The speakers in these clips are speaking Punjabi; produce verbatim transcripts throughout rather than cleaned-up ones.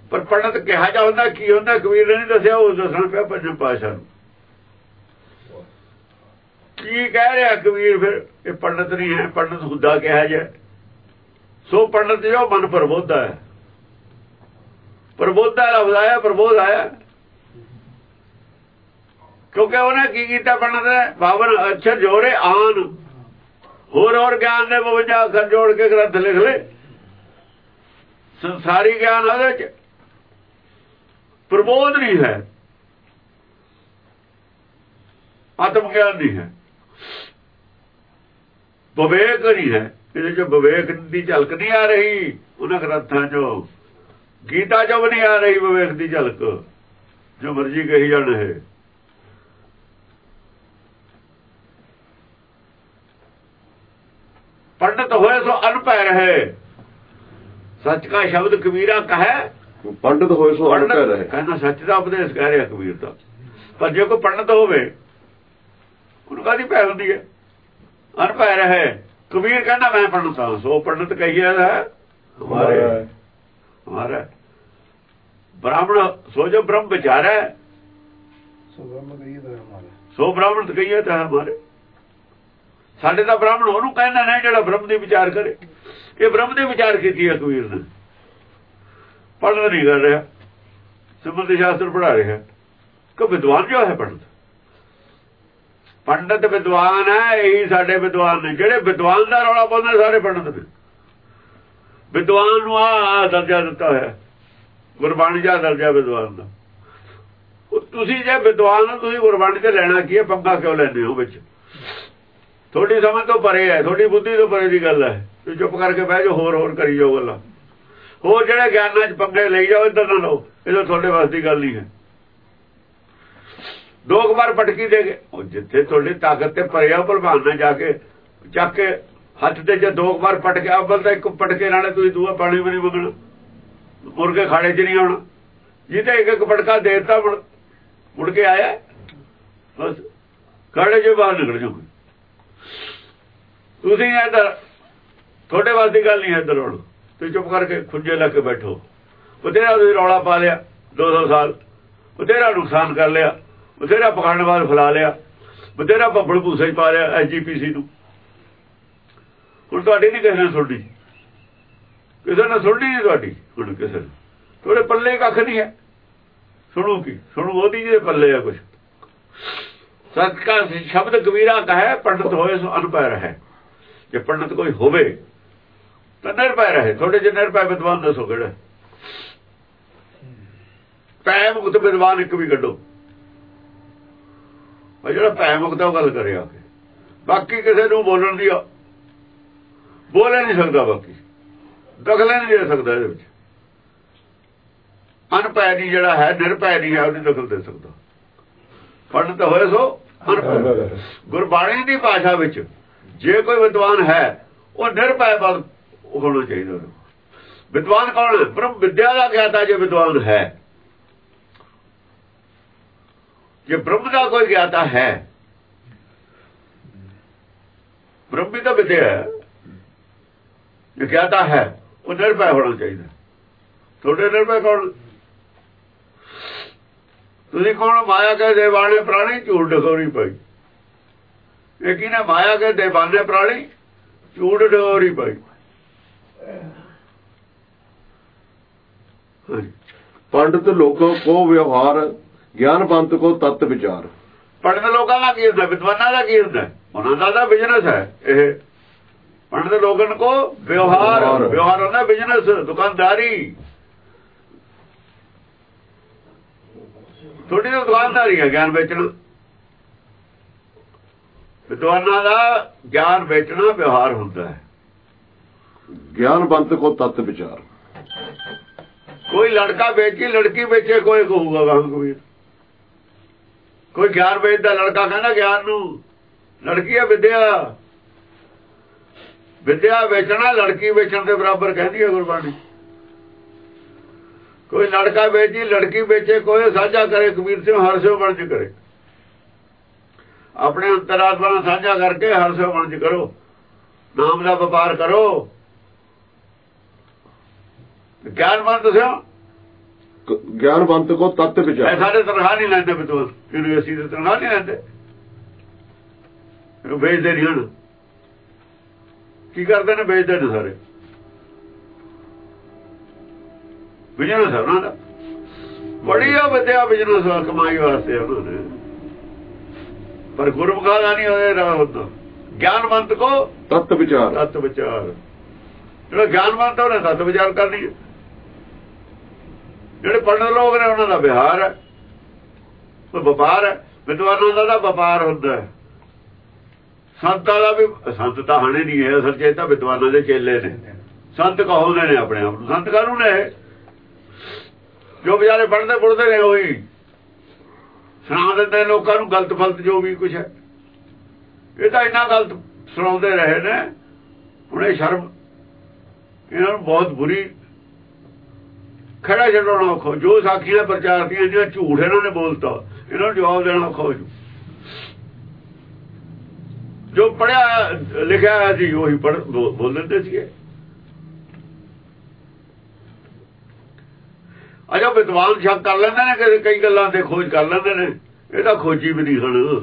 पर पंडित कहा जा होंदा की होंदा कबीर ने नहीं दसिया, वो दसना पिया पंजवें पातशाह नूं। की कह रहा कबीर फिर ये पंडित नहीं है, पंडित हुंदा कहा जाए सो पंडित जो मन प्रबोधा है। प्रबोधा लफ्ज आया, प्रबोध आया क्योंकि उन्हें की कीता पंडित ने बावन अक्षर जोड़े आन होर और ज्ञान ने बवंजा अक्षर जोड़ के ग्रंथ लिख ले। संसारी ज्ञान है, प्रबोध नहीं है, आत्म ज्ञान नहीं है, विवेक नहीं है। ये जो विवेक की झलक नहीं आ रही उन्हें ग्रंथों चो, गीता चो भी नहीं आ रही विवेक की झलक, जो मर्जी कही जाने है। पंडित होए सो अनपढ़ है, सच का शब्द कबीरा कहे पंडित होए सो अनपढ़ है। कहना सच का उपदेश कह रहा कबीर का। पर जो कोई पंडित होवे उनका दी पै होंदी है, अनपढ़ है। कबीर कहना मैं पंडित हाँ, सो पंडित कहिए है हमारे हमारा ब्राह्मण सो जो ब्रह्म विचार है, सो ब्राह्मण कहिए तो हमारे। साढ़े तो ब्राह्मण ਉਹਨੂੰ कहना नहीं जो ब्रह्म के विचार करे। ये ब्रह्म के विचार की है कबीर ने, पढ़ना नहीं कर रहा, सिमरती शास्त्र पढ़ा रहा। कि विद्वान जो है पंडित, पंडित विद्वान है, यही साढ़े विद्वान ने। जेड़े विद्वान का रौला पाते सारे पंडित ने। विद्वान ਨੂੰ आ दर्जा दिता है, गुरबाणी का दर्जा विद्वान का। तुसी जे विद्वान हो, तुसी गुरबाणी ते लेना की है, पंगा क्यों लेने हो विच? थोड़ी समझ तो परे है, थोड़ी बुद्धि तो परे की गल है। तुम चुप करके बह जाओ, होर होर करी जाओ गल्लां। होर जेड़े ज्ञानां च पंगे ले जाओ, इधर ना लो, ये थोड़े वास की गल नहीं है। दो बार पटकी दे गए जिथे थोड़ी ताकत ते परे आ, भलवान ने जाके चक के हथ ते जे दो बार पटके अव्वल तो एक पटके नाले तुसीं दूआ पानी भी नहीं मंगना, मुर्गे खाड़े च नहीं आना। जिते एक एक पटका देता मुड़ मुड़ के आया बस खाड़े च बाहर निकल जाओ। तुसीं इधर थोड़े वास की गल नहीं है। इधर हुण तुसीं चुप करके खुंजे लग के बैठो। बथेरा तुसीं रौला पा लिया, दो सौ साल बथेरा नुकसान कर लिया, बथेरा पखंडवाद फैला लिया, बथेरा भब्बड़ भूसे पा लिया एस जी पी सी नूं। हुण तुहाडी नहीं किसी ने सुणनी, किसी ने सुणनी नहीं तुहाडी। हुण किसी ने थोड़े पल्ले कख नहीं है, सुणो की सुणो ओदी जे पल्ले है कुछ। सत का शब्द कबीरा कहे पंडित होए सो अनपढ़ है। जे पंडित कोई होवे तो निरभय रहे। थोड़े जे निरभय विद्वान दसो किहड़ा? भै मुक्त विद्वान एक भी कढो, जो भै मुक्त गल करे आके। बाकी किसी को बोलण दी बोले नहीं सकता, बाकी दखल नहीं दे सकता। ये अनपै नहीं जड़ा है, निरभय नहीं है, उसकी दखल दे सकता। पंडित होए सो अनपढ़। गुरबाणी की भाषा विच जे कोई विद्वान है वो निरभय होना चाहिए। विद्वान कौन है? ब्रह्म विद्या का ज्ञाता जो विद्वान है। जे ब्रह्म का कोई ज्ञाता है, ब्रह्म भी तो विद्या है, जो ज्ञाता है वो निरभय होना चाहिए। थोड़े निरभय कौन? तुसीं कौन? माया के देवाने प्राणी झूठ डकोरी पाई। एक ही ने माया के देवाने प्राणी झूठ डकोरी पाई। पंडित लोगों को व्यवहार, ज्ञानवंत को तत्व विचार। पंडित लोगों का की होंदा, विद्वानां दा की होंदा? उन्हां दा बिजनेस है ये। पंडित लोगों को व्यवहार, व्यवहार होंदा बिजनेस, दुकानदारी। थोड़ी तो दुकानदारी है ज्ञान बेचना। विद्वानां दा ज्ञान बेचना व्यवहार होता है। ज्ञानवंत को तत्व विचार। कोई लड़का बेची लड़की बेचे, कोई कहूगा गांव कबीर। कोई ज्ञान बेचता लड़का कहना ज्ञान नू, लड़की है विद्या। विद्या बेचना लड़की बेचण के बराबर कहती है गुरबाणी। कोई लड़का बेची लड़की बेचे, कोई साझा करे कबीर से हर से वणज करे। अपने अंतरात्मा नाल साझा करके हर से वणज करो, नाम का व्यापार करो। ज्ञानवंत से ਗਿਆਨਵੰਤ ਕੋ ਤਤ ਵਿਚਾਰ। ਸਾਡੇ ਤਨਖਾਹ ਨਹੀਂ ਲੈਂਦੇ ਵਿਦਵਾਨ, ਯੂਨੀਵਰਸਿਟੀ ਦੇ ਤਨਖਾਹ ਨਹੀਂ ਲੈਂਦੇ, ਵੇਚਦੇ ਨਹੀਂ ਹਨ। ਕੀ ਕਰਦੇ ਨੇ? ਵੇਚਦੇ ਨੇ ਸਾਰੇ। ਬਿਜ਼ਨਸ ਹੈ ਉਹਨਾਂ ਦਾ, ਬੜੀ ਆ ਵਿਦਿਆ ਬਿਜ਼ਨਸ ਕਮਾਈ ਵਾਸਤੇ ਉਹਨਾਂ ਨੇ। ਪਰ ਗੁਰਮੁਖਾਂ ਦਾ ਨਹੀਂ ਹੋਏ ਰਾਹ ਹੁੰਦਾ। ਗਿਆਨਵੰਤ ਕੋ ਤਤ ਵਿਚਾਰ, ਤਤ ਵਿਚਾਰ। ਜਿਹੜਾ ਗਿਆਨਵੰਤ ਉਹਨੇ ਤਤ ਵਿਚਾਰ ਕਰਨੀ ਹੈ। ਜਿਹੜੇ ਪੜ੍ਹਨ ਲੋਕ ਨੇ ਉਹਨਾਂ ਦਾ ਵਿਹਾਰ ਹੈ, ਵਪਾਰ ਹੈ। ਵਿਦਵਾਨਾਂ ਦਾ ਤਾਂ ਵਪਾਰ ਹੁੰਦਾ ਹੈ। ਸੰਤਾਂ ਦਾ ਵੀ, ਸੰਤ ਤਾਂ ਹਾਣੇ ਨਹੀਂ ਹੈ ਅਸਲ ਚ, ਤਾਂ ਵਿਦਵਾਨਾਂ ਦੇ ਚੇਲੇ ਨੇ। ਸੰਤ ਕਹਾਉਂਦੇ ਨੇ ਆਪਣੇ ਆਪ ਨੂੰ। ਸੰਤ ਕਾਹਨੂੰ ਨੇ? ਜੋ ਵਿਚਾਰੇ ਪੜ੍ਹਦੇ ਪੁੜਦੇ ਨੇ ਉਹੀ ਸੁਣਾ ਦਿੰਦੇ ਲੋਕਾਂ ਨੂੰ ਗਲਤ ਫਲਤ ਜੋ ਵੀ ਕੁਛ ਹੈ। ਇਹ ਤਾਂ ਇੰਨਾ ਗਲਤ ਸੁਣਾਉਂਦੇ ਰਹੇ ਨੇ। ਹੁਣ ਇਹ ਸ਼ਰਮ ਇਹਨਾਂ ਨੂੰ ਬਹੁਤ ਬੁਰੀ ਖੜਾ ਛੱਡਣਾ ਔਖਾ। ਜੋ ਸਾਖੀਆਂ ਪ੍ਰਚਾਰਤੀਆਂ ਜਿਹੜਾ ਝੂਠ ਇਹਨਾਂ ਨੇ ਬੋਲਤਾ, ਇਹਨਾਂ ਨੂੰ ਜਵਾਬ ਦੇਣਾ ਔਖਾ ਹੋ ਜੂ। ਜੋ ਪੜਿਆ ਲਿਖਿਆ ਹੋਇਆ ਸੀ ਉਹੀ ਪੜ੍ਹ ਬੋਲ ਦਿੰਦੇ ਸੀਗੇ। ਅਜਾ ਵਿਦਵਾਨ ਸ਼ੱਕ ਕਰ ਲੈਂਦੇ ਨੇ ਕਿ ਕਈ ਗੱਲਾਂ ਤੇ ਖੋਜ ਕਰ ਲੈਂਦੇ ਨੇ। ਇਹ ਤਾਂ ਖੋਜੀ ਵੀ ਨਹੀਂ ਹਨ।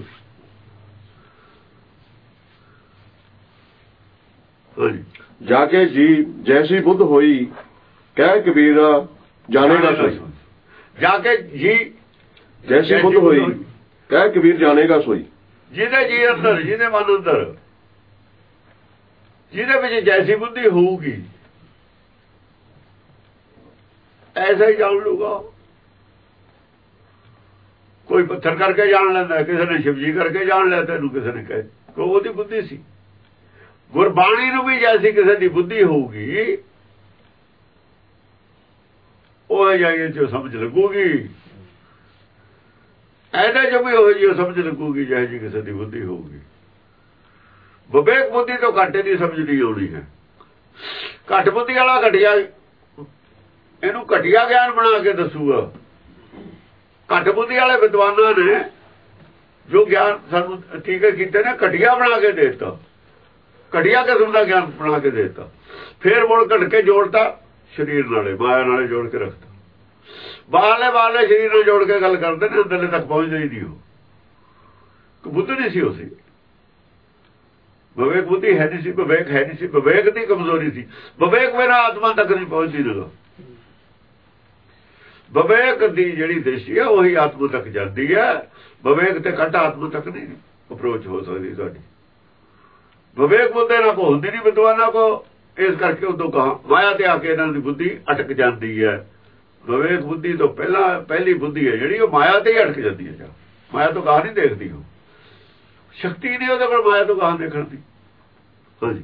ਜਾ ਕੇ ਜੀ ਜੈਸੀ ਬੁੱਧ ਹੋਈ ਕਹਿ ਕਬੀਰਾ ਜਾਣੇਗਾ ਸੋਈ। ਜਾ ਕੇ ਜੀ ਜੈਸੀ ਬੁੱਧ ਹੋਈ ਕਹਿ ਕਬੀਰ ਜਾਣੇਗਾ ਸੋਈ। ਜਿਹਦੇ ਜੀ ਅੰਦਰ, ਜਿਹਦੇ ਮਨ ਅੰਦਰ, ਜਿਹਦੇ ਵਿੱਚ ਜੈਸੀ ਬੁੱਧੀ ਹੋਊਗੀ ਐਸਾ ਹੀ ਜਾਣ ਲੂਗਾ। ਕੋਈ ਪੱਥਰ ਕਰਕੇ ਜਾਣ ਲੈਂਦਾ, ਕਿਸੇ ਨੇ ਸ਼ਿਵਜੀ ਕਰਕੇ ਜਾਣ ਲਿਆ, ਤੈਨੂੰ ਕਿਸੇ ਨੇ ਕਹੇ ਕਿ ਉਹਦੀ ਬੁੱਧੀ ਸੀ। ਗੁਰਬਾਣੀ ਨੂੰ ਵੀ ਜੈਸੀ ਕਿਸੇ ਦੀ ਬੁੱਧੀ ਹੋਊਗੀ ਉਹ ਜਾਈਏ ਜੋ ਸਮਝ ਲੱਗੂਗੀ। ਐਡਾ ਜੋ ਵੀ ਹੋ ਜੀ ਉਹ ਸਮਝ ਲੱਗੂਗੀ ਜਿਹੇ ਜੀ ਕਿਸੇ ਦੀ ਬੁੱਧੀ ਹੋਊਗੀ। ਵਿਵੇਕ ਬੁੱਧੀ ਤੋਂ ਘੱਟ ਦੀ ਸਮਝ ਨਹੀਂ ਆਉਣੀ ਹੈ। ਘੱਟ ਬੁੱਧੀ ਵਾਲਾ ਘਟਿਆ, ਇਹਨੂੰ ਘਟਿਆ ਗਿਆਨ ਬਣਾ ਕੇ ਦੱਸੂਗਾ। ਘੱਟ ਬੁੱਧੀ ਵਾਲੇ ਵਿਦਵਾਨਾਂ ਨੇ ਜੋ ਗਿਆਨ ਸਾਨੂੰ ਠੀਕ ਕੀਤੇ ਨੇ ਘਟਿਆ ਬਣਾ ਕੇ ਦੇ ਦਿੱਤਾ। ਘਟਿਆ ਕਿਸਮ ਦਾ ਗਿਆਨ ਬਣਾ ਕੇ ਦੇ ਦਿੱਤਾ। ਫੇਰ ਮੁੜ ਘਟ ਕੇ ਜੋੜਤਾ ਸਰੀਰ ਨਾਲੇ, ਮਾਇਆ ਨਾਲੇ ਜੋੜ ਕੇ ਰੱਖਤਾ। ਬਾਹਰਲੇ ਬਾਹਰਲੇ ਸਰੀਰ ਨਾਲ ਜੋੜ ਕੇ ਗੱਲ ਕਰਦੇ ਨੇ, ਅੰਦਰਲੇ ਤੱਕ ਪਹੁੰਚਦੇ ਹੀ ਨਹੀਂ। ਉਹ ਬੁੱਧ ਨਹੀਂ ਸੀ, ਉਹ ਸੀ ਵਿਵੇਕ ਬੁੱਧੀ ਹੈ ਨਹੀਂ ਸੀ, ਵਿਵੇਕ ਹੈ ਨਹੀਂ ਸੀ। ਵਿਵੇਕ ਦੀ ਕਮਜ਼ੋਰੀ ਸੀ। ਵਿਵੇਕ ਮੇਰਾ ਆਤਮਾ ਤੱਕ ਨਹੀਂ ਪਹੁੰਚਦੀ ਨਾ। ਵਿਵੇਕ ਦੀ ਜਿਹੜੀ ਦ੍ਰਿਸ਼ਟੀ ਹੈ ਉਹੀ ਆਤਮਾ ਤੱਕ ਜਾਂਦੀ ਹੈ। ਵਿਵੇਕ ਤੇ ਘੱਟ ਆਤਮਾ ਤੱਕ ਨਹੀਂ ਅਪਰੋਚ ਹੋ ਸਕਦੀ ਸਾਡੀ। ਵਿਵੇਕ ਬੁੱਧੇ ਨਾਲ ਕੋ ਹੁੰਦੀ ਨਹੀਂ ਵਿਦਵਾਨਾਂ ਕੋ। ਇਸ ਕਰਕੇ ਉਦੋਂ ਕਹਾ ਮਾਇਆ ਤੇ ਆ ਕੇ ਇਹਨਾਂ ਦੀ ਬੁੱਧੀ ਅਟਕ ਜਾਂਦੀ ਹੈ। ਵਿਵੇਕ ਬੁੱਧੀ ਤੋਂ ਪਹਿਲਾਂ ਪਹਿਲੀ ਬੁੱਧੀ ਹੈ ਜਿਹੜੀ ਉਹ ਮਾਇਆ ਤੇ ਹੀ ਅਟਕ ਜਾਂਦੀ ਹੈ। ਮਾਇਆ ਤੋਂ ਗਾਹ ਨਹੀਂ ਦੇਖਦੀ। ਉਹ ਸ਼ਕਤੀ ਨਹੀਂ ਉਹਦੇ ਕੋਲ ਮਾਇਆ ਤੋਂ ਗਾਹ ਦੇਖਣ ਦੀ। ਹਾਂਜੀ।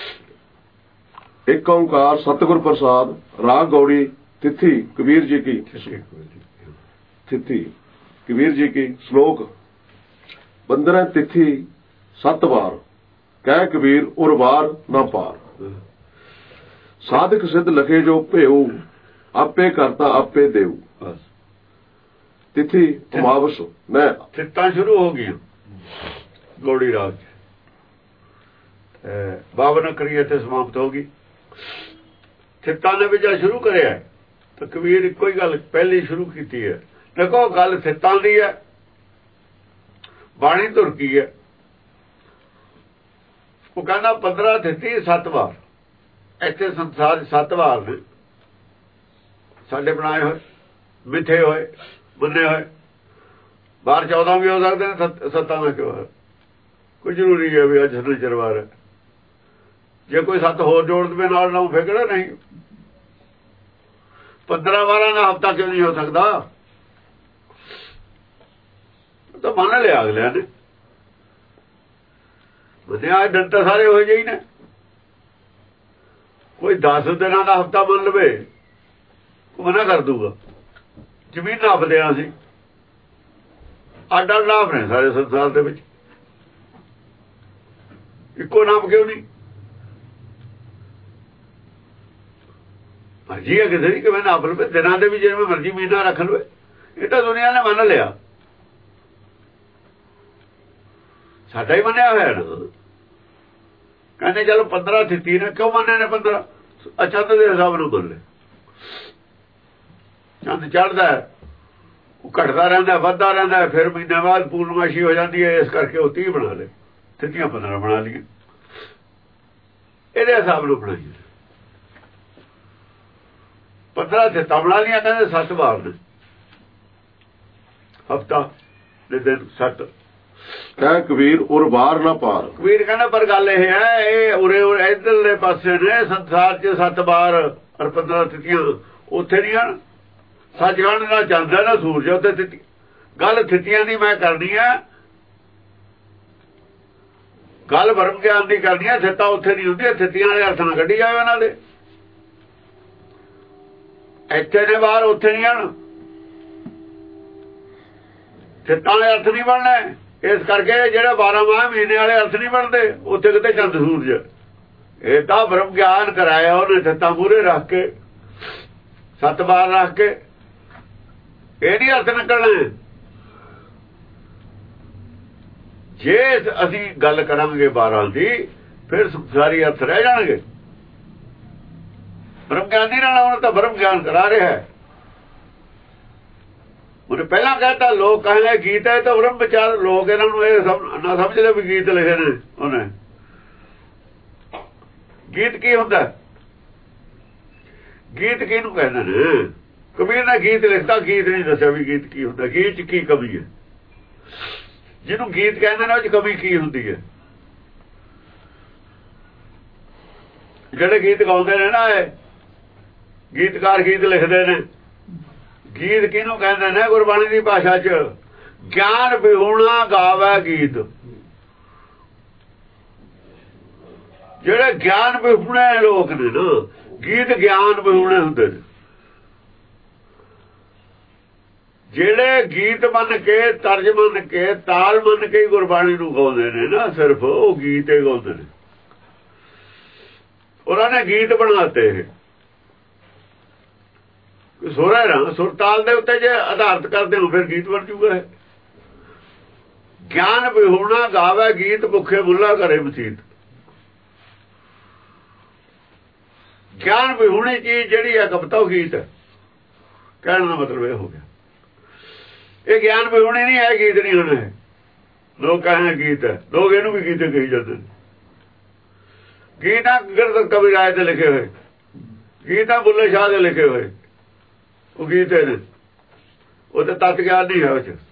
ਇੱਕ ਓਂਕਾਰ ਸਤਿਗੁਰ ਪ੍ਰਸਾਦ ਰਾਗ ਗੌੜੀ ਤਿਥੀ ਕਬੀਰ ਜੀ ਕੀ। ਤਿਥੀ ਕਬੀਰ ਜੀ ਕੀ ਸ਼ਲੋਕ। ਬੰਦਰਾ ਤਿਥੀ ਸੱਤ ਵਾਰ ਕਹਿ ਕਬੀਰ ਉਰ ਵਾਰ ਨਾ ਪਾਰ। ਸਾਧਕ ਸਿੱਧ ਲਖੇ ਜੋ ਭੇਉ ਆਪੇ ਕਰਤਾ ਆਪੇ ਦੇਉ। ਤਿਥੀ ਉਮਾਵਸ ਮੈਂ ਤਿੱਤਾਂ ਸ਼ੁਰੂ ਹੋ ਗਈਆਂ ਗੌੜੀ ਰਾਗ ਚ। ਬਾਵਨ ਕਰੀਏ ਤੇ ਸਮਾਪਤ ਹੋ ਗਈ। ਤਿੱਤਾਂ ਨੇ ਵੀ ਜਦ ਸ਼ੁਰੂ ਕਰਿਆ ਤਾਂ ਕਬੀਰ ਇੱਕੋ ਹੀ ਗੱਲ ਪਹਿਲੀ ਸ਼ੁਰੂ ਕੀਤੀ ਹੈ। ਦੇਖੋ ਗੱਲ ਤਿੱਤਾਂ ਦੀ ਹੈ, ਬਾਣੀ ਧੁਰਕੀ ਹੈ। ਉਹ ਕਹਿੰਦਾ ਪੰਦਰਾਂ ਤਿੱਤੀ ਸੱਤ ਵਾਰ। ਇੱਥੇ ਸੰਸਾਰ ਸੱਤ ਵਾਰ ਨੇ ਸਾਡੇ ਬਣਾਏ ਹੋਏ, ਮਿੱਥੇ ਹੋਏ, ਬੰਨੇ ਹੋਏ। ਬਾਹਰ ਚੌਦਾਂ ਵੀ ਹੋ ਸਕਦੇ ਨੇ, ਸੱਤਾਂ ਦਾ ਕਿਉਂ ਹੈ? ਕੋਈ ਜ਼ਰੂਰੀ ਹੈ ਵੀ ਅੱਜ ਸ਼ਨੀਚਰਵਾਰ ਹੈ। ਜੇ ਕੋਈ ਸੱਤ ਹੋਰ ਜੋੜ ਦੇਵੇ ਨਾਲ ਨਾ ਫੇਕੜਾ ਨਹੀਂ। ਪੰਦਰਾਂ ਵਾਰਾਂ ਦਾ ਹਫ਼ਤਾ ਕਿਉਂ ਨਹੀਂ ਹੋ ਸਕਦਾ? ਤਾਂ ਮੰਨ ਲਿਆ ਅਗਲਿਆਂ ਨੇ। ਮੰਨਿਆ ਦਿਨ ਤਾਂ ਸਾਰੇ ਹੋਏ ਜਿਹੀ ਨੇ। ਕੋਈ ਦਸ ਦਿਨਾਂ ਦਾ ਹਫ਼ਤਾ ਮੰਨ ਲਵੇ ਉਹ ਮਨਾ ਕਰ ਦੂਗਾ। ਜ਼ਮੀਨ ਨਾਪਦੇ ਹਾਂ ਅਸੀਂ, ਅੱਡ ਅੱਡ ਨਾਪ ਨੇ ਸਾਰੇ ਸੰਸਾਰ ਦੇ ਵਿੱਚ। ਇੱਕੋ ਨਾਪ ਕਿਉਂ ਨਹੀਂ? ਮਰਜੀ ਹੈ ਕਿਸੇ ਦੀ ਕਿਵੇਂ ਨਾਪ ਲਵੇ। ਦਿਨਾਂ ਦੇ ਵੀ ਜਿਵੇਂ ਮਰਜੀ ਮਹੀਨਾ ਰੱਖ ਲਵੇ। ਇਹ ਤਾਂ ਦੁਨੀਆ ਨੇ ਮੰਨ ਲਿਆ। ਸਾਡਾ ਹੀ ਮੰਨਿਆ ਹੋਇਆ ਨਾ। ਕਹਿੰਦੇ ਚਲੋ ਪੰਦਰਾਂ ਤਿੱਤੀ ਨੇ ਕਿਉਂ ਮੰਨੇ ਨੇ? ਪੰਦਰਾਂ ਅਚੰਦ ਦੇ ਹਿਸਾਬ ਨਾਲ ਮੰਨ ਲੈ। ਚੰਦ ਚੜ੍ਹਦਾ ਉਹ ਘਟਦਾ ਰਹਿੰਦਾ, ਵੱਧਦਾ ਰਹਿੰਦਾ, ਫਿਰ ਮਹੀਨੇ ਬਾਅਦ ਪੂਰਨਮਾਸ਼ੀ ਹੋ ਜਾਂਦੀ ਹੈ। ਇਸ ਕਰਕੇ ਉਹ ਤੀਹ ਬਣਾ ਲਏ, ਤਿੱਤੀਆਂ ਪੰਦਰਾਂ ਬਣਾ ਲਈਆਂ, ਇਹਦੇ ਹਿਸਾਬ ਨੂੰ ਬਣਾਈ। ਪੰਦਰਾਂ ਤਿੱਤਾਂ ਬਣਾ ਲਈਆਂ, ਕਹਿੰਦੇ ਸੱਤ ਵਾਰ ਨੇ ਹਫ਼ਤਾ ਦੇ ਦਿਨ ਸੱਤ। ਕਹਿ ਕਬੀਰ ਉਰ ਬਾਰ ਨਾ ਪਾਰ। ਕਬੀਰ ਕਹਿੰਦਾ ਪਰ ਗੱਲ ਇਹ ਹੈ, ਇਹ ਉਰੇ ਉਰੇ ਇੱਧਰਲੇ ਪਾਸੇ ਨੇ ਸੰਸਾਰ ਚ ਸੱਤ ਵਾਰ ਔਰ ਪੰਦਰਾਂ ਤਿੱਤੀਆਂ ਉੱਥੇ ਨਹੀਂ ਹਨ। ਸੱਚਖੰਡ ਦਾ ਚੰਦ ਹੈ ਨਾ ਸੂਰਜ, ਉੱਥੇ ਤਿੱਤੀ ਗੱਲ ਤਿੱਤੀਆਂ ਦੀ ਮੈਂ ਕਰਨੀ ਆ, ਗੱਲ ਬ੍ਰਹਮ ਗਿਆਨ ਦੀ ਕਰਨੀ ਆ। ਥਿੱਤਾਂ ਉੱਥੇ ਨਹੀਂ ਹੁੰਦੀਆਂ, ਥਿੱਤੀਆਂ ਵਾਲੇ ਅਰਥ ਨਾਲ ਕੱਢੀ ਜਾਵੇ ਉਹਨਾਂ ਦੇ। ਇੱਥੇ ਨੇ ਬਾਹਰ, ਉੱਥੇ ਨਹੀਂ ਹਨ। ਥਿੱਤਾਂ ਵਾਲੇ ਅਰਥ ਨਹੀਂ ਬਣਨੇ। ਇਸ ਕਰਕੇ ਜਿਹੜੇ ਬਾਰਾਂ ਮਾਹ ਮਹੀਨੇ ਵਾਲੇ ਅਰਥ ਨਹੀਂ ਬਣਦੇ, ਉੱਥੇ ਕਿਤੇ ਚੰਦ ਸੂਰਜ। ਇਹ ਤਾਂ ਬ੍ਰਹਮ ਗਿਆਨ ਕਰਾਇਆ ਉਹਨੇ ਥਿੱਤਾਂ ਮੂਹਰੇ ਰੱਖ ਕੇ, ਸੱਤ ਵਾਰ ਰੱਖ ਕੇ। ਇਹ ਨਹੀਂ ਅਰਥ ਨਿਕਲਣੇ। ਜੇ ਅਸੀਂ ਗੱਲ ਕਰਾਂਗੇ ਬਾਰਾਂ ਦੀ, ਫਿਰ ਸਾਰੀ ਅਰਥ ਰਹਿ ਜਾਣਗੇ। ਬ੍ਰਹਮ ਗਿਆਨ ਨਹੀਂ ਰਹਿਣਾ, ਉਹਨੇ ਤਾਂ ਬ੍ਰਹਮ ਗਿਆਨ ਕਰਾ ਰਿਹਾ ਹੈ। ਉਹਨੇ ਪਹਿਲਾਂ ਕਹਿਤਾ ਲੋਕ ਕਹਿੰਦੇ ਗੀਤ ਹੈ ਤਾਂ ਬ੍ਰਹਮ ਵਿਚਾਰ। ਲੋਕ ਇਹਨਾਂ ਨੂੰ ਇਹ ਨਾ ਸਮਝਦੇ ਵੀ ਗੀਤ ਲਿਖੇ ਨੇ ਉਹਨੇ। ਗੀਤ ਕੀ ਹੁੰਦਾ? ਗੀਤ ਕਿਹਨੂੰ ਕਹਿੰਦੇ ਨੇ? ਕਬੀਰ ਨੇ ਗੀਤ ਲਿਖਤਾ, ਗੀਤ ਨਹੀਂ ਦੱਸਿਆ ਵੀ ਗੀਤ ਕੀ ਹੁੰਦਾ, ਗੀਤ ਚ ਕੀ ਕਮੀ ਹੈ। ਜਿਹਨੂੰ ਗੀਤ ਕਹਿੰਦੇ ਨੇ ਉਹ ਚ ਕਮੀ ਕੀ ਹੁੰਦੀ ਹੈ? ਜਿਹੜੇ ਗੀਤ ਗਾਉਂਦੇ ਨੇ ਨਾ, ਇਹ ਗੀਤਕਾਰ ਗੀਤ ਲਿਖਦੇ ਨੇ। ਗੀਤ ਕਿਹਨੂੰ ਕਹਿੰਦੇ ਨੇ? ਗੁਰਬਾਣੀ ਦੀ ਭਾਸ਼ਾ ਚ ਗਿਆਨ ਵਿਹੂਣਾ ਗਾਵੇ ਗੀਤ। ਜਿਹੜੇ ਗਿਆਨ ਵਿਹੂਣੇ ਲੋਕ ਨੇ ਨਾ, ਗੀਤ ਗਿਆਨ ਵਿਹੂਣੇ ਹੁੰਦੇ ਨੇ। ਜਿਹੜੇ ਗੀਤ ਮੰਨ ਕੇ, ਤਰਜ ਮੰਨ ਕੇ, ਤਾਲ ਮੰਨ ਕੇ ਗੁਰਬਾਣੀ ਨੂੰ ਗਾਉਂਦੇ ਨੇ ਨਾ, ਸਿਰਫ ਉਹ ਗੀਤ ਹੀ ਗਾਉਂਦੇ ਨੇ। ਉਹਨਾਂ ਨੇ ਗੀਤ ਬਣਾਤੇ ਸੁਰ ਹੈ, ਸੁਰ ਤਾਲ ਦੇ ਉੱਤੇ ਜੇ ਆਧਾਰਿਤ ਕਰਦੇ ਹੋ ਫਿਰ ਗੀਤ ਬਣ ਜੂਗਾ। ਗਿਆਨ ਵਿਹੂਣਾ ਗਾਵੇ ਗੀਤ, ਭੁੱਖੇ ਬੁੱਲਾ ਕਰੇ ਮਸੀਤ। ਗਿਆਨ ਵਿਹੂਣੀ ਚੀਜ਼ ਜਿਹੜੀ ਹੈ ਕਵਿਤਾ ਉਹ ਗੀਤ ਹੈ। ਕਹਿਣ ਦਾ ਮਤਲਬ ਇਹ ਹੋ ਗਿਆ, ਇਹ ਗਿਆਨ ਵਿਹੂਣੀ ਨਹੀਂ ਹੈ, ਗੀਤ ਨਹੀਂ ਹੋਣਾ ਹੈ। ਲੋਕ ਕਹਿੰਦੇ ਗੀਤ ਹੈ, ਲੋਕ ਇਹਨੂੰ ਵੀ ਗੀਤ ਕਹੀ ਜਾਂਦੇ ਨੇ। ਗੀਤਾਂ ਗਿਰਦ ਕਵੀ ਰਾਏ ਦੇ ਲਿਖੇ ਹੋਏ, ਗੀਤਾਂ ਬੁੱਲੇ ਸ਼ਾਹ ਦੇ ਲਿਖੇ ਹੋਏ, ਉਹ ਗੀਤ ਨੇ। ਉਹ ਤੇ ਤਤ ਗਿਆਨ ਨਹੀਂ ਹੈ ਉਹ ਚ।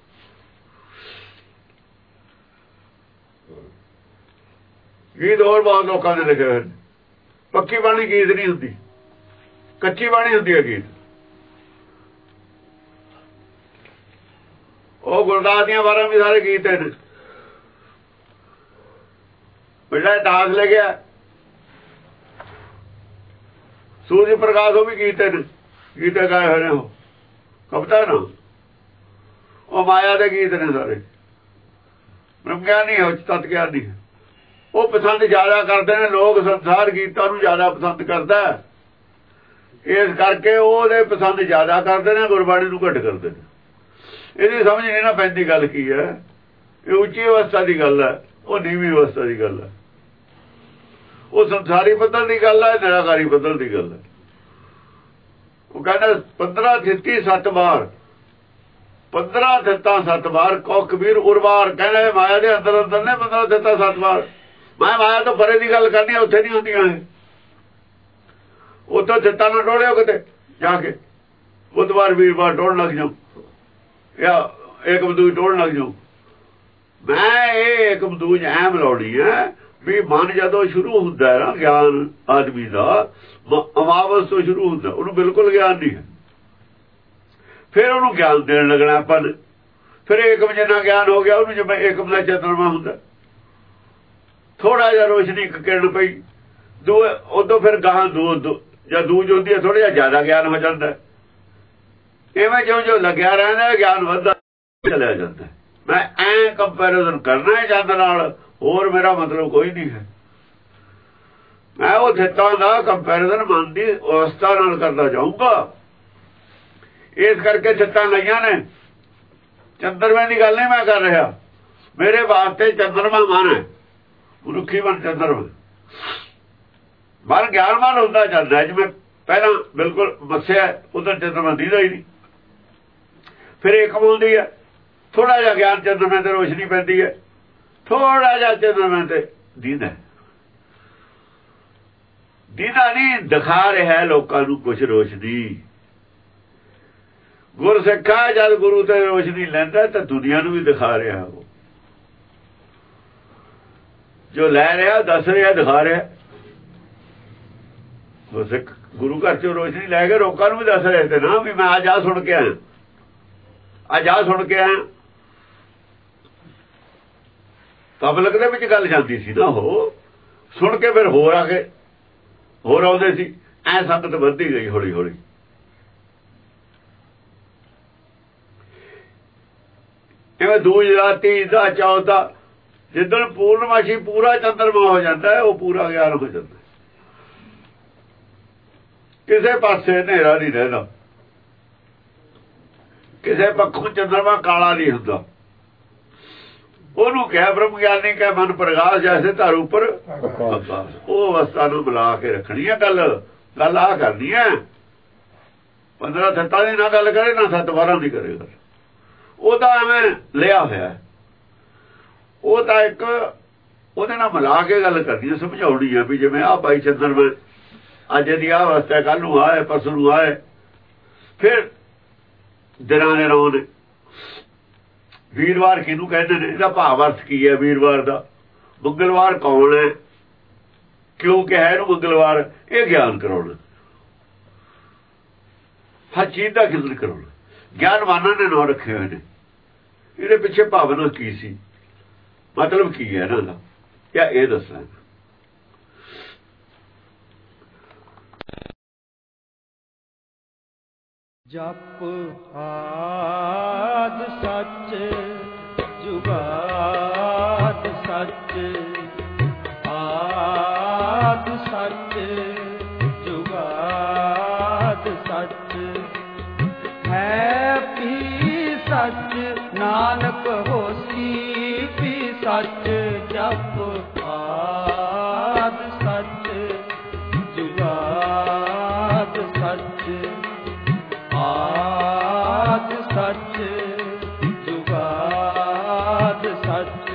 ਗੀਤ ਹੋਰ ਬਹੁਤ ਲੋਕਾਂ ਦੇ ਲਿਖੇ ਹੋਏ। ਪੱਕੀ ਬਾਣੀ ਗੀਤ ਨਹੀਂ ਹੁੰਦੀ, ਕੱਚੀ ਬਾਣੀ ਹੁੰਦੀ ਹੈ ਗੀਤ। ਉਹ ਗੁਰਦਾਸ ਦੀਆਂ ਵਾਰਾਂ ਵੀ ਸਾਰੇ ਗੀਤ ਨੇ। ਜਿਹੜਾ ਦਾਸ ਲੈ ਗਿਆ ਸੂਰਜ ਪ੍ਰਕਾਸ਼, ਉਹ ਵੀ ਗੀਤ ਨੇ, ਗੀਤੇ ਗਾਏ ਹੋਏ ਨੇ। ਉਹ ਕਵਿਤਾ ਨਾ, ਉਹ ਮਾਇਆ ਦੇ ਗੀਤ ਨੇ ਸਾਰੇ। ਬ੍ਰਹਮ ਗਿਆਨ ਨਹੀਂ ਹੈ, ਤਤ ਗਿਆਨ ਨਹੀਂ ਹੈ। ਉਹ ਪਸੰਦ ਜ਼ਿਆਦਾ ਕਰਦੇ ਨੇ ਲੋਕ, ਸੰਸਾਰ ਗੀਤਾਂ ਨੂੰ ਜ਼ਿਆਦਾ ਪਸੰਦ ਕਰਦਾ। ਇਸ ਕਰਕੇ ਉਹਦੇ ਪਸੰਦ ਜ਼ਿਆਦਾ ਕਰਦੇ ਨੇ, ਗੁਰਬਾਣੀ ਨੂੰ ਘੱਟ ਕਰਦੇ ਨੇ। ਇਹਦੀ ਸਮਝ ਨਹੀਂ ਨਾ ਪੈਂਦੀ ਗੱਲ ਕੀ ਹੈ। ਇਹ ਉੱਚੀ ਅਵਸਥਾ ਦੀ ਗੱਲ ਹੈ, ਉਹ ਨੀਵੀਂ ਅਵਸਥਾ ਦੀ ਗੱਲ ਹੈ। ਉਹ ਸੰਸਾਰੀ ਪੱਧਰ ਦੀ ਗੱਲ ਹੈ, ਨਿਰਾਕਾਰੀ ਪੱਧਰ ਦੀ ਗੱਲ ਹੈ। ਉਹ ਕਹਿੰਦਾ ਪੰਦਰਾਂ ਥਿੱਤੀ ਸੱਤ ਵਾਰ, ਪੰਦਰਾਂ ਥਿੱਤਾਂ ਸੱਤ ਵਾਰ। ਕੋ ਕਬੀਰ ਉਰਵਾਰ ਕਹਿੰਦੇ ਮਾਇਆ ਦੇ ਅੰਦਰ ਅੰਦਰ ਨੇ ਪੰਦਰਾਂ ਥਿੱਤਾਂ ਸੱਤ ਵਾਰ। ਮੈਂ ਮਾਇਆ ਤੋਂ ਪਰੇ ਦੀ ਗੱਲ ਕਰਨੀ, ਉੱਥੇ ਨਹੀਂ ਹੁੰਦੀਆਂ ਇਹ। ਉੱਥੋਂ ਥਿੱਤਾਂ ਨਾਲ ਟੋਲਿਓ ਕਿਤੇ ਜਾ ਕੇ, ਬੁੱਧਵਾਰ ਵੀਰਵਾਰ ਟੋੜਨ ਲੱਗ ਜਾਓ, ਜਾਂ ਇੱਕ ਬਦੂਜ ਟੋੜਨ ਲੱਗ ਜਾਓ। ਮੈਂ ਇਹ ਇੱਕ ਬਦੂਜ ਐ ਮਿਲਾਉਣੀ ਹੈ ਵੀ ਮਨ ਜਦੋਂ ਸ਼ੁਰੂ ਹੁੰਦਾ ਹੈ ਨਾ ਗਿਆਨ ਆਦਮੀ ਦਾ, ਅਮਾਵਸ ਤੋਂ ਸ਼ੁਰੂ ਹੁੰਦਾ, ਉਹਨੂੰ ਬਿਲਕੁਲ ਗਿਆਨ ਨਹੀਂ ਹੈ। ਫਿਰ ਉਹਨੂੰ ਗਿਆਨ ਦੇਣ ਲੱਗਣਾ ਆਪਾਂ ਨੇ। ਫਿਰ ਏਕਮ ਜਿੰਨਾ ਗਿਆਨ ਹੋ ਗਿਆ ਉਹਨੂੰ, ਜਿਵੇਂ ਏਕਮ ਦਾ ਚੰਦਰਮਾ ਹੁੰਦਾ, ਥੋੜਾ ਜਿਹਾ ਰੋਸ਼ਨੀ ਇੱਕ ਕਿਰਨ ਪਈ, ਦੂ ਉਦੋਂ ਫਿਰ ਗਾਹਾਂ ਦੂ ਜਾਂ ਦੂਜ ਹੁੰਦੀ ਹੈ, ਥੋੜਾ ਜਿਹਾ ਜ਼ਿਆਦਾ ਗਿਆਨ ਹੋ ਜਾਂਦਾ। ਇਵੇਂ ਜਿਉਂ ਜਿਉਂ ਲੱਗਿਆ ਰਹਿੰਦਾ ਗਿਆਨ ਵੱਧਦਾ ਚਲਿਆ ਜਾਂਦਾ। ਮੈਂ ਐ ਕੰਪੈਰੀਜ਼ਨ ਕਰਨਾ ਹੈ ਚੰਦ ਨਾਲ, ਹੋਰ ਮੇਰਾ ਮਤਲਬ ਕੋਈ ਨਹੀਂ ਹੈ। ਮੈਂ ਉਹ ਥਿੱਤਾਂ ਦਾ ਕੰਪੈਰੀਜ਼ਨ ਮਨ ਦੀ ਅਵਸਥਾ ਨਾਲ ਕਰਦਾ ਜਾਊਂਗਾ। ਇਸ ਕਰਕੇ ਥਿੱਤਾਂ ਲਈਆਂ ਨੇ। ਚੰਦਰਮੇ ਦੀ ਗੱਲ ਨਹੀਂ ਮੈਂ ਕਰ ਰਿਹਾ। ਮੇਰੇ ਵਾਸਤੇ ਚੰਦਰਮਾ ਮਨ ਹੈ, ਮਨੁੱਖੀ ਮਨ ਚੰਦਰਮਾ। ਮਨ ਗਿਆਨਵਾਨ ਹੁੰਦਾ ਜਾਂਦਾ, ਜਿਵੇਂ ਪਹਿਲਾਂ ਬਿਲਕੁਲ ਮੱਸਿਆ ਉਧਰ ਚੰਦਰਮਾ ਦੀਦਾ ਹੀ ਨਹੀਂ। ਫਿਰ ਇਹ ਕਮਾਉਂਦੀ ਹੈ। ਥੋੜਾ ਜਿਹਾ ਗਿਆਨ ਚੰਦਰਮੇ ਤੇ ਰੋਸ਼ਨੀ ਪੈਂਦੀ ਹੈ, ਥੋੜਾ ਜਿਹਾ ਚੰਦਰਮੇ ਤੇ ਦੀਦਾ ਦੀਦਾ ਨਹੀਂ ਦਿਖਾ ਰਿਹਾ ਲੋਕਾਂ ਨੂੰ ਕੁਛ ਰੋਸ਼ਨੀ। ਗੁਰਸਿੱਖਾ ਜਦ ਗੁਰੂ ਤੇ ਰੋਸ਼ਨੀ ਲੈਂਦਾ ਤਾਂ ਦੁਨੀਆ ਨੂੰ ਵੀ ਦਿਖਾ ਰਿਹਾ। ਉਹ ਜੋ ਲੈ ਰਿਹਾ ਦੱਸ ਰਿਹਾ ਦਿਖਾ ਰਿਹਾ। ਗੁਰਸਿੱਖ ਗੁਰੂ ਘਰ ਚੋਂ ਰੋਸ਼ਨੀ ਲੈ ਕੇ ਲੋਕਾਂ ਨੂੰ ਵੀ ਦੱਸ ਰਿਹਾ ਤੇ ਨਾ ਵੀ ਮੈਂ ਅੱਜ ਆ ਸੁਣ ਕੇ ਆਇਆ, ਅੱਜ ਆ ਸੁਣ ਕੇ ਆਇਆ। ਪਬਲਿਕ ਦੇ ਵਿੱਚ ਗੱਲ ਜਾਂਦੀ ਸੀ ਨਾ, ਉਹ ਸੁਣ ਕੇ ਫਿਰ ਹੋਰ ਆ ਕੇ ਹੋਰ ਆਉਂਦੇ ਸੀ। ਐ ਸੰਗਤ ਵੱਧਦੀ ਗਈ ਹੌਲੀ ਹੌਲੀ। ਇਵੇਂ ਦੂਜ ਰਾਤੀ ਦਾ ਚੌਥਾ ਜਿੱਦਣ ਪੂਰਨਮਾਸ਼ੀ ਪੂਰਾ ਚੰਦਰਮਾ ਹੋ ਜਾਂਦਾ ਉਹ ਪੂਰਾ ਗਿਆਨ ਹੋ ਜਾਂਦਾ। ਕਿਸੇ ਪਾਸੇ ਹਨੇਰਾ ਨਹੀਂ ਰਹਿੰਦਾ, ਕਿਸੇ ਪੱਖੋਂ ਚੰਦਰਮਾ ਕਾਲਾ ਨਹੀਂ ਹੁੰਦਾ। ਉਹਨੂੰ ਕਿਹਾ ਬ੍ਰਹਮ ਗਿਆਨੀ ਕਹਿ ਮਨ ਪ੍ਰਗਾਸ ਜੈਸੇ ਧਰ ਉੱਪਰ ਉਹ ਅਵਸਥਾ ਨੂੰ ਮਿਲਾ ਕੇ ਰੱਖਣੀ ਹੈ। ਗੱਲ ਗੱਲ ਆਹ ਕਰਨੀ ਹੈ। ਪੰਦਰਾਂ ਸੱਤਾਂ ਦੀ ਨਾ ਗੱਲ ਕਰੇ ਨਾ ਸੱਤ ਬਾਰਾਂ ਦੀ ਕਰੇ ਗੱਲ। ਉਹ ਤਾਂ ਐਵੇਂ ਲਿਆ ਹੋਇਆ, ਉਹ ਤਾਂ ਇੱਕ ਉਹਦੇ ਨਾਲ ਮਿਲਾ ਕੇ ਗੱਲ ਕਰਨੀ ਹੈ, ਸਮਝਾਉਣੀ ਹੈ ਵੀ ਜਿਵੇਂ ਆਹ ਬਾਈ ਚੰਦਰਮਾ ਅੱਜ ਦੀ ਆਹ ਅਵਸਥਾ, ਕੱਲ ਨੂੰ ਆਏ ਪਰਸੋਂ ਨੂੰ ਆਏ। ਫਿਰ ਦਿਨਾਂ ਦੇ ਰੌਂ ਨੇ ਵੀਰਵਾਰ ਕਿਹਨੂੰ ਕਹਿੰਦੇ ਨੇ, ਇਹਦਾ ਭਾਵ ਅਰਥ ਕੀ ਹੈ ਵੀਰਵਾਰ ਦਾ। ਮੰਗਲਵਾਰ ਕੌਣ ਹੈ, ਕਿਉਂ ਕਿਹਾ ਇਹਨੂੰ ਮੰਗਲਵਾਰ? ਇਹ ਗਿਆਨ ਕਰਾਉਣਾ, ਹਰ ਚੀਜ਼ ਦਾ ਗਿਆਨ ਕਰਾਉਣਾ। ਗਿਆਨਵਾਨਾਂ ਨੇ ਨਾਂ ਰੱਖੇ ਹੋਏ ਨੇ। ਇਹਦੇ ਪਿੱਛੇ ਭਾਵਨਾ ਕੀ ਸੀ, ਮਤਲਬ ਕੀ ਹੈ ਇਹਨਾਂ ਦਾ, ਜਾਂ ਇਹ ਦੱਸਣਾ। ਜਪ ਆਦਿ ਸੱਚ ਜੁਗਾਦ ਸੱਚ, ਆਦਿ ਸੱਚ ਜੁਗਾਦ ਸੱਚ, ਹੈ ਵੀ ਸੱਚ ਨਾਨਕ ਹੋਸੀ ਵੀ ਸੱਚ। ਜਪ ਆਦਿ ਸੱਚ ਜੁਗਾਦ ਸੱਚ, ਆਦਿ ਸੱਚ ਜੁਗਾਦ ਸੱਚ,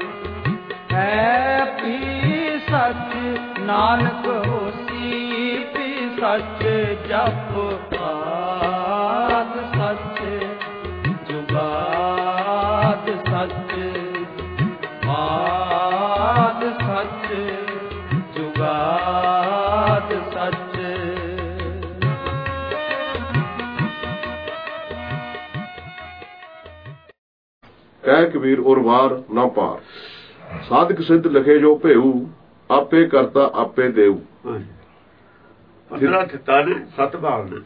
ਹੈ ਵੀ ਸੱਚ ਨਾਨਕ ਹੋਸੀ ਵੀ ਸੱਚ। ਜਪ ਆਦਿ ਸੱਚ ਜੁਗਾਦ ਸੱਚ, ਆਦਿ ਸੱਚ ਜੁਗਾਦ ਸੱਚ। ਕਹਿ ਕਬੀਰ ਉਰਵਾਰ ਨਾ ਪਾਰ, ਸਾਧਕ ਸਿੱਧ ਲਖੇ ਜੋ ਭੇਊ, ਆਪੇ ਕਰਤਾ ਆਪੇ ਦੇਊ। ਪੰਦਰਾਂ ਥਿੱਤਾਂ ਨੇ, ਸੱਤ ਭਾਗ ਨੇ।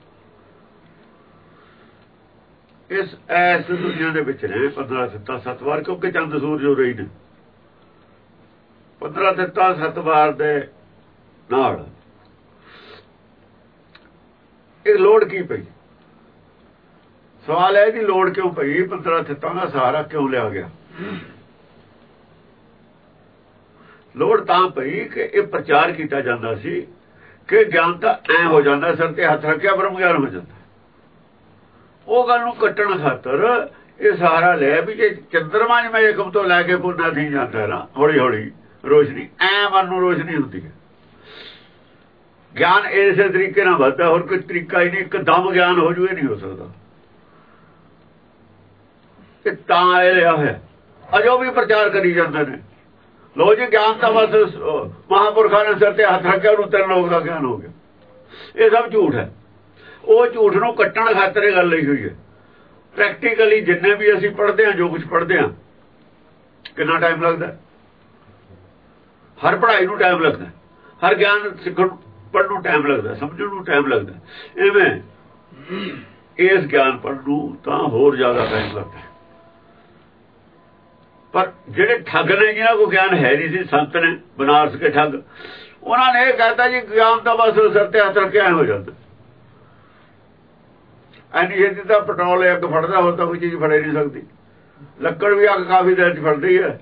ਇਸ ਐਸ ਦੁਨੀਆ ਦੇ ਵਿੱਚ ਨੇ ਪੰਦਰਾਂ ਥਿੱਤਾਂ ਸੱਤ ਵਾਰ, ਕਿਉਂਕਿ ਚੰਦ ਸੂਰਜ ਹੋ ਰਹੀ ਨੇ। ਪੰਦਰਾਂ ਥਿੱਤਾਂ ਸੱਤ ਵਾਰ ਦੇ ਨਾਲ ਇਹ ਲੋੜ ਕੀ ਪਈ? ਸਵਾਲ ਹੈ ਇਹਦੀ ਲੋੜ ਕਿਉਂ ਪਈ? ਪੰਦਰਾਂ ਥਿੱਤਾਂ ਦਾ ਸਹਾਰਾ ਕਿਉਂ ਲਿਆ ਗਿਆ? ਲੋੜ ਤਾਂ ਪਈ ਕਿ ਇਹ ਪ੍ਰਚਾਰ ਕੀਤਾ ਜਾਂਦਾ ਸੀ ਕਿ ਗਿਆਨ ਤਾਂ ਐ ਹੋ ਜਾਂਦਾ, ਸਿਰ ਤੇ ਹੱਥ ਰੱਖਿਆ ਬ੍ਰਹਮ ਗਿਆਨ ਹੋ ਜਾਂਦਾ। ਉਹ ਗੱਲ ਨੂੰ ਕੱਟਣ ਖਾਤਰ ਇਹ ਸਹਾਰਾ ਲਿਆ ਵੀ ਜੇ ਚੰਦਰਮਾ ਜਿਵੇਂ ਏਕਮ ਤੋਂ ਲੈ ਕੇ ਪੁੰਨਾ ਨਹੀਂ ਜਾਂਦਾ ਨਾ, ਹੌਲੀ ਹੌਲੀ ਰੋਸ਼ਨੀ ਐ ਮਨ ਨੂੰ ਰੋਸ਼ਨੀ ਹੁੰਦੀ ਹੈ। ਗਿਆਨ ਇਸੇ ਤਰੀਕੇ ਨਾਲ ਵੱਧਦਾ, ਹੋਰ ਕੋਈ ਤਰੀਕਾ ਹੀ ਨਹੀਂ। ਇੱਕਦਮ ਗਿਆਨ ਹੋ ਜੂ, ਇਹ ਨਹੀਂ ਹੋ ਸਕਦਾ। ਇਹ ਤਾਂ ਇਹ ਲਿਆ ਹੋਇਆ, ਅਜੋ ਵੀ ਪ੍ਰਚਾਰ ਕਰੀ ਜਾਂਦੇ ਨੇ। ਲੋ ਜੀ ਗਿਆਨ ਤਾਂ ਬਸ ਮਹਾਂਪੁਰਖਾਂ ਨੇ ਸਿਰ ਤੇ ਹੱਥ ਰੱਖਿਆ, ਉਹਨੂੰ ਤਿੰਨ ਲੋਕ ਦਾ ਗਿਆਨ ਹੋ ਗਿਆ। ਇਹ ਸਭ ਝੂਠ ਹੈ। ਉਹ ਝੂਠ ਨੂੰ ਕੱਟਣ ਖਾਤਰ ਇਹ ਗੱਲ ਲਈ ਹੋਈ ਹੈ। ਪ੍ਰੈਕਟੀਕਲੀ ਜਿੰਨੇ ਵੀ ਅਸੀਂ ਪੜ੍ਹਦੇ ਹਾਂ, ਜੋ ਕੁਝ ਪੜ੍ਹਦੇ ਹਾਂ, ਕਿੰਨਾ ਟਾਈਮ ਲੱਗਦਾ? ਹਰ ਪੜ੍ਹਾਈ ਨੂੰ ਟਾਈਮ ਲੱਗਦਾ, ਹਰ ਗਿਆਨ ਸਿੱਖਣ ਪੜ੍ਹਨ ਨੂੰ ਟਾਈਮ ਲੱਗਦਾ, ਸਮਝਣ ਨੂੰ ਟਾਈਮ ਲੱਗਦਾ। ਇਵੇਂ ਇਸ ਗਿਆਨ ਪੜ੍ਹਨ ਨੂੰ ਤਾਂ ਹੋਰ ਜ਼ਿਆਦਾ ਟਾਈਮ ਲੱਗਦਾ। ਪਰ ਜਿਹੜੇ ਠੱਗ ਨੇ, ਜਿਹਨਾਂ ਕੋਲ ਗਿਆਨ ਹੈ ਨਹੀਂ ਸੀ, ਸੰਤ ਨੇ ਬਨਾਰਸ ਕੇ ਠੱਗ, ਉਹਨਾਂ ਨੇ ਇਹ ਕਹਿਤਾ ਜੀ ਗਿਆਨ ਤਾਂ ਬਸ ਸਿਰ ਤੇ ਹੱਥ ਰੱਖਿਆ ਹੋ ਜਾਂਦਾ। ਐਨੀ ਛੇਤੀ ਤਾਂ ਪੈਟਰੋਲ ਅੱਗ ਫੜਦਾ, ਹੋਰ ਤਾਂ ਕੋਈ ਚੀਜ਼ ਫੜੇ ਨਹੀਂ ਸਕਦੀ। ਲੱਕੜ ਵੀ ਅੱਗ ਕਾਫੀ ਦੇਰ ਚ ਫੜਦੀ ਹੈ।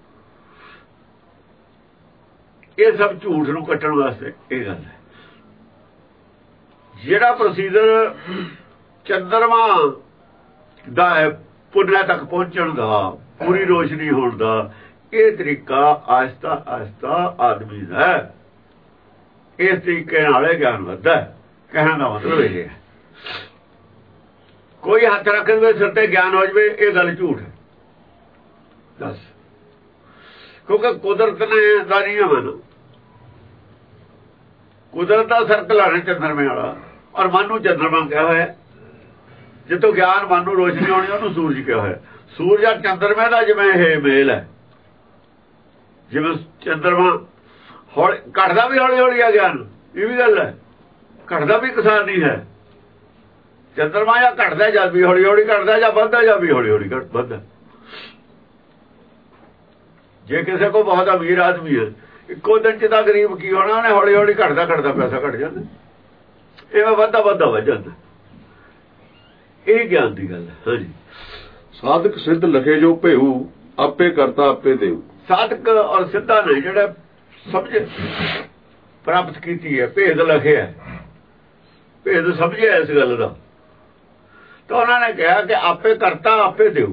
ਇਹ ਸਭ ਝੂਠ ਨੂੰ ਕੱਟਣ ਵਾਸਤੇ ਇਹ ਗੱਲ ਹੈ। ਜਿਹੜਾ ਪ੍ਰੋਸੀਜਰ ਚੰਦਰਮਾ ਦਾ ਹੈ ਪੁੰਨਿਆ ਤੱਕ ਪਹੁੰਚਣ ਦਾ, ਪੂਰੀ ਰੋਸ਼ਨੀ ਹੋਣ ਦਾ। ਇਹ ਤਰੀਕਾ ਆਹਿਸਤਾ ਆਹਿਸਤਾ ਆਦਮੀ ਦਾ, ਇਸ ਤਰੀਕੇ ਨਾਲ ਗਿਆਨ ਵੱਧਦਾ। ਕਹਿਣ ਦਾ ਮਤਲਬ ਇਹ ਹੈ ਕੋਈ ਹੱਥ ਰੱਖ ਦੇ ਸਿਰ ਤੇ ਗਿਆਨ ਹੋ ਜਾਵੇ, ਇਹ ਗੱਲ ਝੂਠ ਹੈ। ਦੱਸ, ਕਿਉਂਕਿ ਕੁਦਰਤ ਨੇ ਦਾ ਨਹੀਂ ਮੰਨ, ਕੁਦਰਤ ਦਾ ਸਰਕਲ ਹੈ ਚੰਦਰਮੇ ਵਾਲਾ, ਔਰ ਮਨ ਨੂੰ ਚੰਦਰਮਾ ਕਿਹਾ ਹੋਇਆ। ਜਿੱਥੋਂ ਗਿਆਨ ਮਨ ਨੂੰ ਰੋਸ਼ਨੀ ਆਉਣੀ ਉਹਨੂੰ ਸੂਰਜ ਕਿਹਾ ਹੋਇਆ। ਸੂਰਜ ਆ ਚੰਦਰਮੇ ਦਾ ਜਿਵੇਂ ਇਹ ਮੇਲ ਹੈ, ਜਿਵੇਂ ਚੰਦਰਮਾ ਹੌਲੀ ਘਟਦਾ ਵੀ ਹੌਲੀ ਹੌਲੀ ਆ ਗਿਆਨ, ਇਹ ਵੀ ਗੱਲ ਹੈ। ਘਟਦਾ ਵੀ ਕਿਸਾਨ ਨਹੀਂ ਹੈ ਚੰਦਰਮਾ, ਜਾਂ ਘਟਦਾ ਜਦ ਵੀ ਹੌਲੀ ਹੌਲੀ ਘਟਦਾ, ਜਾਂ ਵੱਧਦਾ ਜਾਂ ਵੀ ਹੌਲੀ ਹੌਲੀ ਵੱਧਦਾ। ਜੇ ਕਿਸੇ ਕੋ ਬਹੁਤ ਅਮੀਰ ਆਦਮੀ ਹੈ, ਇੱਕੋ ਦਿਨ ਚ ਤਾਂ ਗਰੀਬ ਕੀ ਹੋਣਾ, ਉਹਨੇ ਹੌਲੀ ਹੌਲੀ ਘਟਦਾ ਘਟਦਾ ਪੈਸਾ ਘਟ ਜਾਂਦਾ, ਇਹ ਵੱਧਦਾ ਵੱਧਦਾ ਵੱਧ ਜਾਂਦਾ। ਇਹ ਗਿਆਨ ਦੀ ਗੱਲ ਹੈ। ਹਾਂਜੀ, ਸਾਧਕ ਸਿੱਧ ਲਖੇ ਜੋ ਭੇਉ, ਆਪੇ ਕਰਤਾ ਆਪੇ ਦੇਉ। ਸਾਧਕ ਔਰ ਸਿੱਧਾ ਨੇ ਜਿਹੜਾ ਸਮਝ ਪ੍ਰਾਪਤ ਕੀਤੀ ਹੈ, ਭੇਦ ਲਖਿਆ, ਭੇਦ ਸਮਝਿਆ ਇਸ ਗੱਲ ਦਾ, ਤਾਂ ਉਹਨਾਂ ਨੇ ਕਿਹਾ ਕਿ ਆਪੇ ਕਰਤਾ ਆਪੇ ਦੇਉ।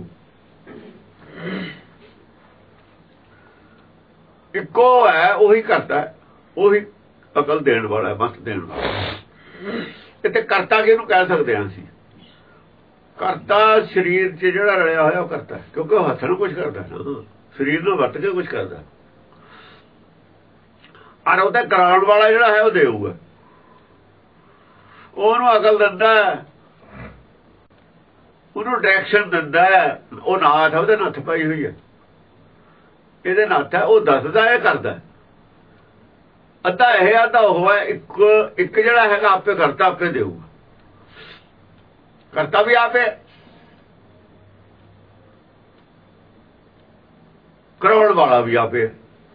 ਇੱਕੋ ਹੈ, ਉਹੀ ਕਰਤਾ, ਉਹੀ ਅਕਲ ਦੇਣ ਵਾਲਾ, ਮਤ ਦੇਣ ਵਾਲਾ। ਇੱਥੇ ਕਰਤਾ ਕਿਹਨੂੰ ਕਹਿ ਸਕਦੇ ਹਾਂ ਅਸੀਂ? ਕਰਤਾ ਸਰੀਰ 'ਚ ਜਿਹੜਾ ਰਲਿਆ ਹੋਇਆ ਉਹ ਕਰਤਾ, ਕਿਉਂਕਿ ਉਹ ਹੱਥ ਨੂੰ ਕੁਝ ਕਰਦਾ ਨਾ, ਸਰੀਰ ਨੂੰ ਵਰਤ ਕੇ ਕੁਝ ਕਰਦਾ। ਔਰ ਉਹਦਾ ਕਰਾਉਣ ਵਾਲਾ ਜਿਹੜਾ ਹੈ ਉਹ ਦੇਊਗਾ, ਉਹਨੂੰ ਅਕਲ ਦਿੰਦਾ, ਉਹਨੂੰ ਡਾਇਰੈਕਸ਼ਨ ਦਿੰਦਾ। ਉਹ ਨਾਥ ਹੈ, ਉਹਦੇ ਨੱਥ ਪਾਈ ਹੋਈ ਹੈ, ਇਹਦੇ ਨੱਥ ਹੈ, ਉਹ ਦੱਸਦਾ, ਇਹ ਕਰਦਾ। ਅੱਧਾ ਇਹ ਅੱਧਾ ਉਹ ਹੈ। ਇੱਕ ਇੱਕ ਜਿਹੜਾ ਹੈਗਾ ਆਪੇ ਕਰਤਾ ਆਪੇ ਦੇਊਗਾ। ਕਰਤਾ ਵੀ ਆਪੇ, ਕਰਾਉਣ ਵਾਲਾ ਵੀ ਆਪੇ,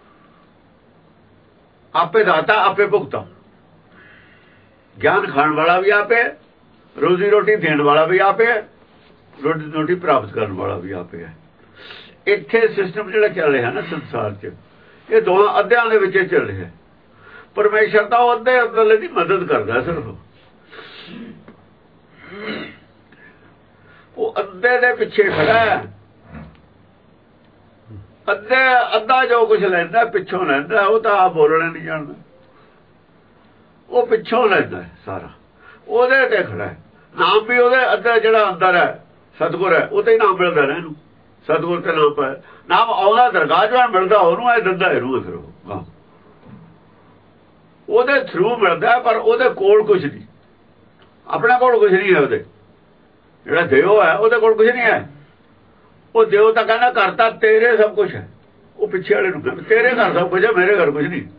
ਆਪੇ ਦਾਤਾ ਆਪੇ ਭੁਗਤਾ। ਗਿਆਨ ਖਾਣ ਵਾਲਾ ਵੀ ਆਪੇ, ਰੋਜ਼ੀ ਰੋਟੀ ਦੇਣ ਵਾਲਾ ਵੀ ਆਪੇ, ਰੋਟੀ ਰੋਟੀ ਪ੍ਰਾਪਤ ਕਰਨ ਵਾਲਾ ਵੀ ਆਪੇ ਹੈ। ਇੱਥੇ ਸਿਸਟਮ ਜਿਹੜਾ ਚੱਲ ਰਿਹਾ ਨਾ ਸੰਸਾਰ 'ਚ, ਇਹ ਦੋਹਾਂ ਅੱਧਿਆਂ ਦੇ ਵਿੱਚ ਚੱਲ ਰਿਹਾ। ਪਰਮੇਸ਼ਰ ਤਾਂ ਉਹ ਅੱਧੇ ਅੱਧੇ ਦੀ ਮਦਦ ਕਰਦਾ, ਸਿਰਫ ਉਹ ਅੱਧੇ ਦੇ ਪਿੱਛੇ ਖੜਾ ਹੈ। ਅੱਧੇ ਅੱਧਾ ਜੋ ਕੁਝ ਲੈਂਦਾ ਪਿੱਛੋਂ ਲੈਂਦਾ, ਉਹ ਤਾਂ ਆਪ ਬੋਲਣਾ ਨਹੀਂ ਜਾਣਦਾ, ਉਹ ਪਿੱਛੋਂ ਲੈਂਦਾ ਸਾਰਾ, ਉਹਦੇ ਤੇ ਖੜਾ ਹੈ। ਨਾਮ ਵੀ ਉਹਦੇ ਅੱਧਾ ਜਿਹੜਾ ਅੰਦਰ ਹੈ ਸਤਿਗੁਰ ਹੈ, ਉਹ ਤੇ ਹੀ ਨਾਮ ਮਿਲਦਾ ਨਾ ਇਹਨੂੰ। ਸਤਿਗੁਰ ਤੇ ਨਾਮ ਪਾਇਆ, ਨਾਮ ਆਉਂਦਾ ਦਰਗਾਹ ਜੋ ਮਿਲਦਾ ਉਹਨੂੰ, ਇਹ ਦਿੰਦਾ ਇਹਨੂੰ। ਫਿਰ ਉਹ ਉਹਦੇ ਥਰੂ ਮਿਲਦਾ, ਪਰ ਉਹਦੇ ਕੋਲ ਕੁਝ ਨਹੀਂ, ਆਪਣੇ ਕੋਲ ਕੁਝ ਨਹੀਂ ਹੈ। ਉਹਦੇ ਜਿਹੜਾ ਦਿਓ ਹੈ ਉਹਦੇ ਕੋਲ ਕੁਝ ਨਹੀਂ ਹੈ। ਉਹ ਦਿਓ ਤਾਂ ਕਹਿੰਦਾ ਕਰਤਾ ਤੇਰੇ ਸਭ ਕੁਝ ਹੈ, ਉਹ ਪਿੱਛੇ ਵਾਲੇ ਨੂੰ ਕਹਿੰਦਾ ਤੇਰੇ ਘਰ ਸਭ ਕੁਝ ਹੈ, ਮੇਰੇ ਘਰ ਕੁਝ ਨਹੀਂ।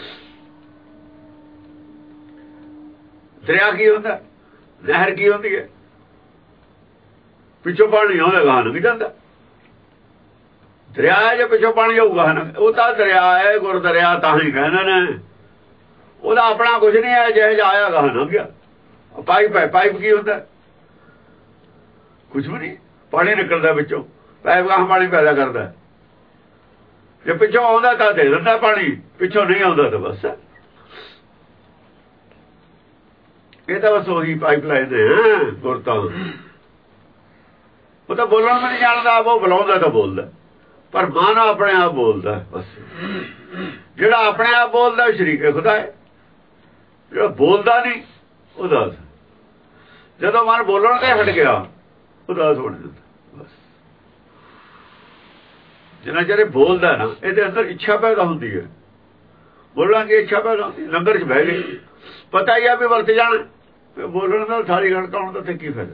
ਦਰਿਆ ਕੀ ਹੁੰਦਾ, ਨਹਿਰ ਕੀ ਹੁੰਦੀ ਹੈ? ਪਿੱਛੋਂ ਪਾਣੀ ਆਉਂਦਾ ਗਾਹ ਨੂੰ ਵੀ ਜਾਂਦਾ। ਦਰਿਆ ਜੇ ਪਿੱਛੋਂ ਪਾਣੀ ਆਊਗਾ ਨਾ, ਉਹ ਤਾਂ ਦਰਿਆ ਹੈ, ਗੁਰ ਦਰਿਆ ਤਾਂ ਹੀ ਕਹਿੰਦੇ ਨੇ। ਉਹਦਾ ਆਪਣਾ ਕੁਝ ਨਹੀਂ ਹੈ, ਜਿਹੇ ਜਿਹਾ ਆਇਆ ਗਾਹ ਨਾ ਗਿਆ। ਪਾਈਪ ਹੈ, ਪਾਈਪ ਕੀ ਹੁੰਦਾ? ਕੁਝ ਵੀ ਨਹੀਂ, ਪਾਣੀ ਨਿਕਲਦਾ ਵਿੱਚੋਂ, ਪਾਈਪ ਗਾਹ ਪਾਣੀ ਪੈਦਾ ਕਰਦਾ। ਜੇ ਪਿੱਛੋਂ ਆਉਂਦਾ ਤਾਂ ਦੇ ਦਿੰਦਾ ਪਾਣੀ, ਪਿੱਛੋਂ ਨਹੀਂ ਆਉਂਦਾ ਤਾਂ ਬਸ। ਇਹ ਤਾਂ ਬਸ ਉਹੀ ਪਾਈਪ ਲਾਈਨ ਹੈ ਗੁਰ ਤਾਂ। ਉਹ ਤਾਂ ਬੋਲਣ ਵੀ ਨਹੀਂ ਜਾਣਦਾ, ਆਪ ਉਹ ਬੁਲਾਉਂਦਾ ਤਾਂ ਬੋਲਦਾ, ਪਰ ਮਨ ਆਪਣੇ ਆਪ ਬੋਲਦਾ ਬਸ। ਜਿਹੜਾ ਆਪਣੇ ਆਪ ਬੋਲਦਾ ਉਹ ਸ਼ਰੀਕੇ ਖੁਦਾ ਹੈ, ਜਿਹੜਾ ਬੋਲਦਾ ਨਹੀਂ ਉਦਾਸ। ਜਦੋਂ ਮਨ ਬੋਲਣ ਤੇ ਹਟ ਗਿਆ ਉਦਾਸ ਹੋ ਜਾਂਦਾ ਬਸ। ਜਿੰਨਾ ਚਿਰ ਬੋਲਦਾ ਨਾ, ਇਹਦੇ ਅੰਦਰ ਇੱਛਾ ਪੈਦਾ ਹੁੰਦੀ ਹੈ। ਬੋਲਾਂਗੇ ਇੱਛਾ ਪੈਦਾ ਹੁੰਦੀ, ਲੰਗਰ 'ਚ ਬਹਿ ਗਏ, ਪਤਾ ਹੀ ਆ ਵੀ ਵਰਤ ਜਾਣਾ, ਬੋਲਣ ਦਾ ਥਾਲੀ ਖੜਕਾਉਣ ਦਾ ਤੇ ਕੀ ਫਾਇਦਾ?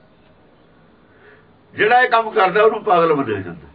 ਜਿਹੜਾ ਇਹ ਕੰਮ ਕਰਦਾ ਉਹਨੂੰ ਪਾਗਲ ਮੰਨਿਆ ਜਾਂਦਾ।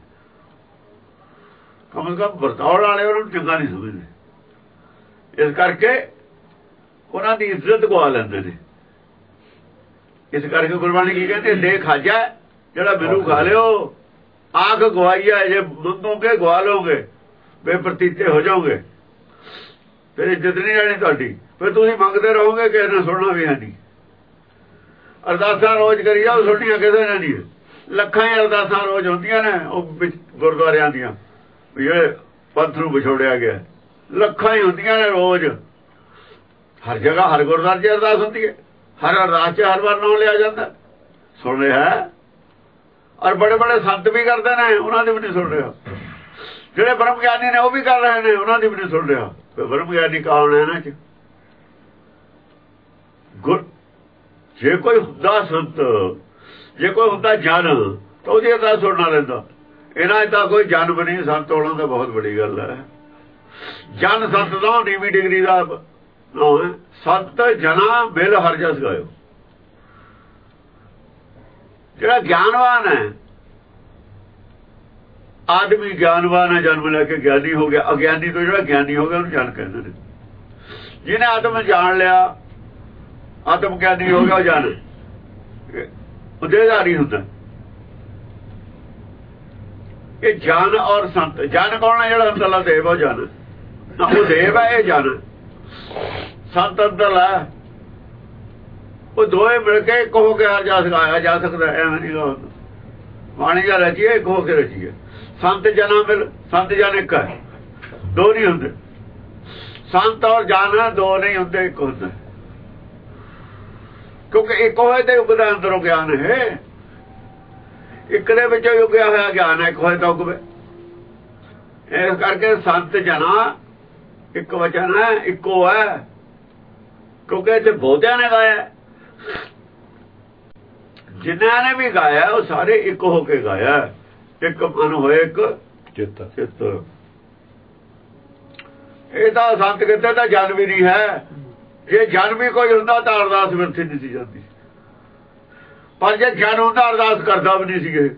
ਕਮ ਸੇ ਕਮ ਵਰਤਾਉਣ ਵਾਲੇ ਉਹਨਾਂ ਨੂੰ ਚੰਗਾ ਨਹੀਂ ਸਮਝਦੇ, ਇਸ ਕਰਕੇ ਉਹਨਾਂ ਦੀ ਇੱਜ਼ਤ ਗਵਾ ਲੈਂਦੇ ਨੇ। ਇਸ ਕਰਕੇ ਗੁਰਬਾਣੀ ਕੀ ਕਹਿੰਦੇ, ਦੇ ਖਾਜਾ ਜਿਹੜਾ ਮੈਨੂੰ ਖਾ ਲਿਓ, ਆਖ ਗਵਾਈਆ ਜੇ ਮੰਗੋਗੇ ਗਵਾ ਲਓਗੇ, ਬੇਪਰਤੀਤੇ ਹੋ ਜਾਓਗੇ, ਫਿਰ ਇੱਜ਼ਤ ਨਹੀਂ ਰਹਿਣੀ ਤੁਹਾਡੀ। ਫਿਰ ਤੁਸੀਂ ਮੰਗਦੇ ਰਹੋਗੇ, ਕਿਸੇ ਨੇ ਸੁਣਨਾ ਵੀ ਹੈ ਨਹੀਂ। ਅਰਦਾਸਾਂ ਰੋਜ਼ ਕਰੀ ਜਾਓ, ਸੁਣਨੀਆਂ ਕਿਸੇ ਨੇ ਨਹੀਂ। ਲੱਖਾਂ ਹੀ ਅਰਦਾਸਾਂ ਰੋਜ਼ ਹੁੰਦੀਆਂ ਨੇ ਉਹ ਗੁਰਦੁਆਰਿਆਂ ਦੀਆਂ, ਵੀ ਇਹ ਪੰਥ ਨੂੰ ਵਿਛੋੜਿਆ ਗਿਆ। ਲੱਖਾਂ ਹੀ ਹੁੰਦੀਆਂ ਨੇ ਰੋਜ਼, ਹਰ ਜਗ੍ਹਾ ਹਰ ਗੁਰਦੁਆਰੇ 'ਚ ਅਰਦਾਸ ਹੁੰਦੀ ਹੈ, ਹਰ ਅਰਦਾਸ 'ਚ ਹਰ ਵਾਰ ਨਾਮ ਲਿਆ ਜਾਂਦਾ। ਸੁਣ ਰਿਹਾ ਔਰ ਬੜੇ ਬੜੇ ਸੰਤ ਵੀ ਕਰਦੇ ਨੇ, ਉਹਨਾਂ ਦੀ ਵੀ ਨਹੀਂ ਸੁਣ ਰਿਹਾ। ਜਿਹੜੇ ਬ੍ਰਹਮ ਗਿਆਨੀ ਨੇ ਉਹ ਵੀ ਕਰ ਰਹੇ ਨੇ, ਉਹਨਾਂ ਦੀ ਵੀ ਨਹੀਂ ਸੁਣ ਰਿਹਾ। ਬ੍ਰਹਮ ਗਿਆਨੀ ਕੌਣ ਹੈ ਇਹਨਾਂ ਚ? ਗੁਰ ਜੇ ਕੋਈ ਹੁੰਦਾ ਸੰਤ, ਜੇ ਕੋਈ ਹੁੰਦਾ ਜਨ, ਤਾਂ ਉਹਦੀ ਅਰਦਾਸ ਸੁਣਨਾ ਲੈਂਦਾ। ਇਹਨਾਂ ਤਾਂ ਕੋਈ ਜਨਮ ਨਹੀਂ, ਸੰਤ ਹੋਣਾ ਤਾਂ ਬਹੁਤ ਵੱਡੀ ਗੱਲ ਹੈ। ਜਨ ਸੰਤ ਦਾ ਨੀਵੀਂ ਡਿਗਰੀ ਦਾ ਨਾਮ ਹੈ। ਸੰਤ ਜਨਾ ਬਿਲ ਹਰ ਜਸ ਗਾਇਓ। ਜਿਹੜਾ ਗਿਆਨਵਾਨ ਹੈ, ਆਦਮੀ ਗਿਆਨਵਾਨ ਹੈ, ਜਨਮ ਲੈ ਕੇ ਗਿਆਨੀ ਹੋ ਗਿਆ। ਅਗਿਆਨੀ ਤੋਂ ਜਿਹੜਾ ਗਿਆਨੀ ਹੋ ਗਿਆ ਉਹਨੂੰ ਜਨ ਕਹਿੰਦੇ ਨੇ। ਜਿਹਨੇ ਆਤਮ ਜਾਣ ਲਿਆ, ਆਤਮ ਗਿਆਨੀ ਹੋ ਗਿਆ, ਉਹ ਜਨ ਉਦੇਦਾਰੀ ਹੁੰਦਾ। ਇਹ ਜਨ ਔਰ ਸੰਤ, ਜਨ ਕੌਣ ਹੈ? ਜਿਹੜਾ ਅੰਦਰਲਾ ਦੇਵ ਉਹ ਜਨ, ਨਾ ਉਹ ਦੇਵ ਹੈ, ਇਹ ਜਨ। ਸੰਤ ਅੰਦਰਲਾ, ਉਹ ਦੋਏ ਮਿਲ ਕੇ ਇੱਕ ਹੋ ਕੇ ਹਰ ਜਾ ਸਕਾਇਆ ਜਾ ਸਕਦਾ। ਐਵੇਂ ਨਹੀਂ ਗਾ, ਬਾਣੀ ਜਾਂ ਰਚੀਏ ਇੱਕ ਹੋ ਕੇ ਰਚੀਏ। ਸੰਤ ਜਨਾ ਮਿਲ, ਸੰਤ ਜਨ ਇੱਕ ਹੈ, ਦੋ ਨਹੀਂ ਹੁੰਦੇ। ਸੰਤ ਔਰ ਜਨ ਦੋ ਨਹੀਂ ਹੁੰਦੇ, ਇੱਕ ਹੁੰਦਾ। ਕਿਉਂਕਿ ਇੱਕ ਹੋਏ ਤੇ ਉਗਦਾ ਅੰਦਰੋਂ ਗਿਆਨ ਹੈ। ਇੱਕ ਦੇ ਵਿੱਚੋਂ ਉਗਿਆ ਹੋਇਆ ਗਿਆਨ ਹੈ, ਇੱਕ ਹੋਏ ਤਾਂ ਉਗਵੇ। ਇਸ ਕਰਕੇ ਸੰਤ ਜਨਾ ਇੱਕ ਵਚਨ ਹੈ, ਇੱਕੋ ਹੈ। ਕਿਉਂਕਿ ਇੱਥੇ ਬਹੁਤਿਆਂ ਨੇ ਗਾਇਆ, ਜਿਨ੍ਹਾਂ ਨੇ ਵੀ ਗਾਇਆ ਉਹ ਸਾਰੇ ਇੱਕ ਹੋ ਕੇ ਗਾਇਆ। ਇੱਕ ਮਨ ਹੋਏ, ਇੱਕ ਚਿੱਤ ਚਿੱਤ। ਇਹ ਤਾਂ ਸੰਤ ਕਿਤੇ ਤਾਂ ਜਨ ਵੀ ਨਹੀਂ ਹੈ। ਜੇ ਜਨ ਵੀ ਕੋਈ ਹੁੰਦਾ ਤਾਂ ਅਰਦਾਸ ਵਿਰਥੀ ਨਹੀਂ ਸੀ ਜਾਂਦੀ। ਪਰ ਜੇ ਜਨ ਹੁੰਦਾ ਅਰਦਾਸ ਕਰਦਾ ਵੀ ਨਹੀਂ ਸੀਗੇ,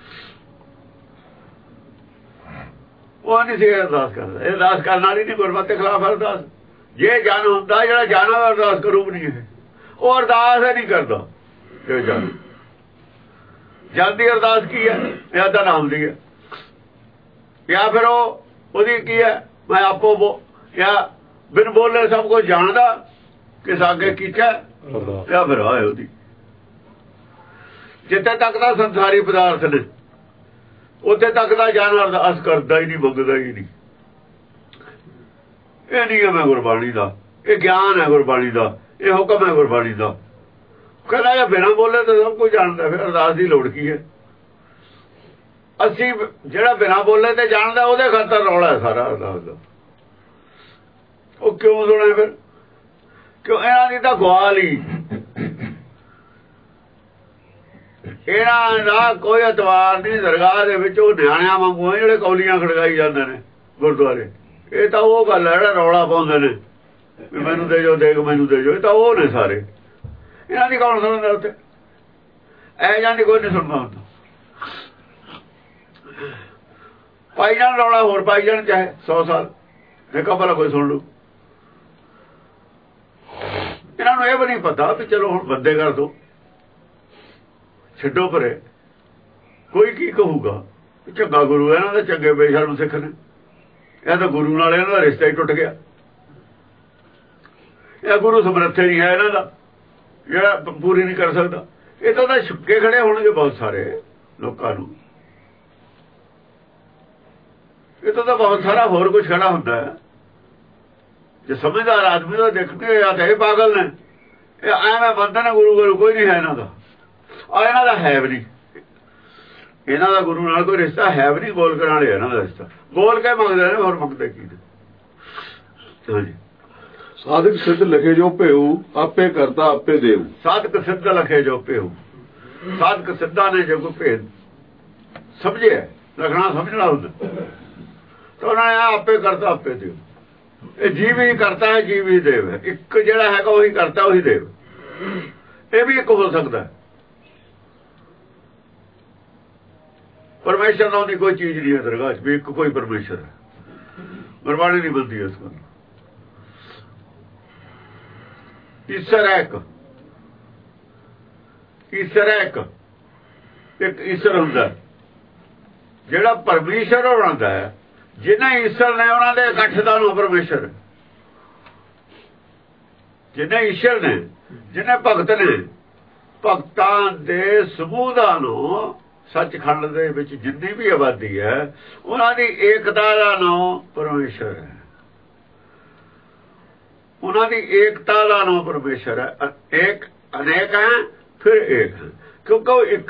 ਉਹ ਨਹੀਂ ਸੀ ਅਰਦਾਸ ਕਰਦਾ। ਇਹ ਅਰਦਾਸ ਕਰਨ ਵਾਲੀ ਨਹੀਂ, ਗੁਰਮਤਿ ਦੇ ਖਿਲਾਫ ਅਰਦਾਸ। ਜੇ ਜਨ ਹੁੰਦਾ, ਜਿਹੜਾ ਜਾਨਾ ਅਰਦਾਸ ਕਰੂ ਵੀ ਨਹੀਂ ਹੈ, ਉਹ ਅਰਦਾਸ ਹੀ ਨਹੀਂ ਕਰਦਾ। ਜੇ ਜਨ ਜਨ ਦੀ ਅਰਦਾਸ ਕੀ ਹੈ? ਇਹ ਤਾਂ ਨਾਮ ਦੀ ਹੈ। ਜਾਂ ਫਿਰ ਉਹ ਉਹਦੀ ਕੀ ਹੈ? ਮੈਂ ਆਪੋ ਬੋ ਜਾਂ ਬਿਨ ਬੋਲੇ ਸਭ ਕੁਝ ਜਾਣਦਾ, ਕਿਸ ਅੱਗੇ ਕੀਤਾ, ਜਾਂ ਫਿਰ ਆਏ ਉਹਦੀ। ਜਿੱਥੇ ਤੱਕ ਦਾ ਸੰਸਾਰੀ ਪਦਾਰਥ ਨੇ, ਉੱਥੇ ਤੱਕ ਦਾ ਜਨ ਅਰਦਾਸ ਕਰਦਾ ਹੀ ਨਹੀਂ, ਮੰਗਦਾ ਹੀ ਨਹੀਂ। ਇਹ ਨਹੀਂ ਹੈ ਮੈਂ ਗੁਰਬਾਣੀ ਦਾ, ਇਹ ਗਿਆਨ ਹੈ ਗੁਰਬਾਣੀ ਦਾ, ਇਹ ਹੁਕਮ ਹੈ ਗੁਰਬਾਣੀ ਦਾ। ਕਹਿੰਦਾ ਜਾਂ ਬਿਨਾਂ ਬੋਲੇ ਤਾਂ ਸਭ ਕੁਝ ਜਾਣਦਾ, ਫਿਰ ਅਰਦਾਸ ਦੀ ਲੋੜ ਕੀ ਹੈ? ਅਸੀਂ ਜਿਹੜਾ ਬਿਨਾਂ ਬੋਲੇ ਤੇ ਜਾਣਦਾ, ਉਹਦੇ ਖਾਤਰ ਰੌਲਾ ਹੈ ਸਾਰਾ ਅਰਦਾਸ ਦਾ। ਉਹ ਕਿਉਂ ਸੁਣੇ ਫਿਰ? ਕਿਉਂ? ਇਹਨਾਂ ਦੀ ਤਾਂ ਗਵਾਲ ਹੀ, ਇਹਨਾਂ ਦਾ ਕੋਈ ਐਤਵਾਰ ਨਹੀਂ ਦਰਗਾਹ ਦੇ ਵਿੱਚ। ਉਹ ਨਿਆਣਿਆਂ ਵਾਂਗੂ ਜਿਹੜੇ ਕੌਲੀਆਂ ਖੜਕਾਈ ਜਾਂਦੇ ਨੇ ਗੁਰਦੁਆਰੇ। ਇਹ ਤਾਂ ਉਹ ਗੱਲ ਹੈ ਜਿਹੜਾ ਰੌਲਾ ਪਾਉਂਦੇ ਨੇ ਵੀ ਮੈਨੂੰ ਦੇ ਜਾਓ, ਦੇਖ ਮੈਨੂੰ ਦੇ ਜਾਓ। ਇਹ ਤਾਂ ਉਹ ਨੇ ਸਾਰੇ। ਇਹਨਾਂ ਦੀ ਕੌਣ ਸੁਣਦਾ ਉੱਥੇ? ਐ ਜਾਂਦੀ ਕੋਈ ਨਹੀਂ ਸੁਣਦਾ ਹੁੰਦਾ। ਪਾਈ ਜਾਣ ਰੌਲਾ, ਹੋਰ ਪਾਈ ਜਾਣ, ਚਾਹੇ ਸੌ ਸਾਲ ਦੇਖਾ ਭਲਾ ਕੋਈ ਸੁਣ ਲੂ। ਇਹਨਾਂ ਨੂੰ ਇਹ ਵੀ ਨਹੀਂ ਪਤਾ ਵੀ ਚਲੋ ਹੁਣ ਬੰਦੇ ਕਰ ਦੋ, ਛੱਡੋ ਪਰੇ। ਕੋਈ ਕੀ ਕਹੂਗਾ? ਚੰਗਾ ਗੁਰੂ ਹੈ ਇਹਨਾਂ ਦਾ, ਚੰਗੇ ਬੇਸ਼ਰਮ ਸਿੱਖ ਨੇ। ਇਹ ਤਾਂ ਗੁਰੂ ਨਾਲ ਇਹਨਾਂ ਦਾ ਰਿਸ਼ਤਾ ਹੀ ਟੁੱਟ ਗਿਆ। ਇਹ ਗੁਰੂ ਸਮਰੱਥੇ ਨਹੀਂ ਹੈ ਇਹਨਾਂ ਦਾ, ਜਿਹੜਾ ਪੂਰੀ ਨਹੀਂ ਕਰ ਸਕਦਾ। ਇਹ ਤਾਂ ਉਹਦਾ ਛੁੱਕੇ ਖੜੇ ਹੋਣਗੇ ਬਹੁਤ ਸਾਰੇ ਲੋਕਾਂ ਨੂੰ। ਇਹ ਤਾਂ ਬਹੁਤ ਸਾਰਾ ਹੋਰ ਕੁਝ ਖੜਾ ਹੁੰਦਾ ਹੈ। ਜੇ ਸਮਝਦਾਰ ਆਦਮੀ ਦਾ ਦੇਖਦੇ ਆ ਤਾਂ ਇਹ ਪਾਗਲ ਨੇ। ਇਹ ਐਵੇਂ ਬੰਦੇ ਨੇ ਗੁਰੂ ਗੁਰੂ ਕੋਈ ਨਹੀਂ ਹੈ ਇਹਨਾਂ ਦਾ। ਆ ਇਹਨਾਂ ਦਾ ਹੈ ਵੀ ਨਹੀਂ, ਇਹਨਾਂ ਦਾ ਗੁਰੂ ਨਾਲ ਕੋਈ ਰਿਸ਼ਤਾ ਹੈ ਵੀ ਨਹੀਂ। ਬੋਲ ਕਰਨ ਵਾਲੇ ਇਹਨਾਂ ਦਾ ਰਿਸ਼ਤਾ, ਬੋਲ ਕੇ ਮੰਗਦੇ ਨੇ, ਹੋਰ ਮੰਗਦੇ ਕੀ ਨੇ? ਹਾਂਜੀ। ਸਾਧਕ ਸਿੱਧ ਲਖੇ ਜੋ ਭੇਉ, ਆਪੇ ਕਰਤਾ ਆਪੇ ਦੇਉ। ਸਾਧਕ ਸਿੱਧ ਲਖੇ ਜੋ ਭੇਉ। ਸਾਧਕ ਸਿੱਧਾਂ ਨੇ ਜੋ ਕੋਈ ਭੇਦ ਸਮਝਿਆ, ਲਖਣਾ ਸਮਝਣਾ ਹੁੰਦਾ, ਤਾਂ ਉਹਨਾਂ ਨੇ ਆਪੇ ਕਰਤਾ ਆਪੇ ਦੇਉ। ਇਹ ਜੀਵ ਹੀ ਕਰਤਾ ਹੈ, ਜੀਵ ਹੀ ਦੇਵ ਹੈ। ਇੱਕ ਜਿਹੜਾ ਹੈਗਾ ਉਹੀ ਕਰਤਾ, ਉਹੀ ਦੇਵ। ਇਹ ਵੀ ਇੱਕ ਹੋ ਸਕਦਾ। ਪਰਮੇਸ਼ਰ ਨਾਮ ਦੀ ਕੋਈ ਚੀਜ਼ ਨਹੀਂ ਹੈ ਦਰਗਾਹ ਚ ਵੀ ਇੱਕ ਕੋਈ ਪਰਮੇਸ਼ਰ ਹੈ। ਗੁਰਬਾਣੀ ਨਹੀਂ ਬੰਦੀ ਇਸ ਗੱਲ। ਈਸ਼ਰ ਹੈ ਇੱਕ, ਈਸ਼ਰ ਹੈ ਇੱਕ, ਇੱਕ ਈਸ਼ਰ ਹੁੰਦਾ ਜਿਹੜਾ ਪਰਮੇਸ਼ਰ ਬਣਾਉਂਦਾ ਹੈ। ਜਿਹਨੇ ਈਸ਼ਰ ਨੇ ਉਹਨਾਂ ਦੇ ਇਕੱਠ ਦਾ ਨਾਮ ਪਰਮੇਸ਼ਰ ਹੈ। ਜਿਹਨੇ ਈਸ਼ਰ ਨੇ, ਜਿਹਨੇ ਭਗਤ ਨੇ, ਭਗਤਾਂ ਦੇ ਸਮੂਹ ਦਾ ਨਾਮ ਸੱਚਖੰਡ ਦੇ ਵਿੱਚ ਜਿੰਨੀ ਵੀ ਆਬਾਦੀ ਹੈ ਉਹਨਾਂ ਦੀ ਏਕਤਾ ਦਾ ਨਾਮ ਪਰਮੇਸ਼ਰ ਹੈ। ਉਹਨਾਂ ਦੀ ਏਕਤਾ ਦਾ ਨਾਮ ਪਰਮੇਸ਼ਰ ਹੈ। ਇੱਕ ਅਨੇਕ ਹੈ, ਫਿਰ ਇੱਕ, ਕਿਉਂਕਿ ਉਹ ਇੱਕ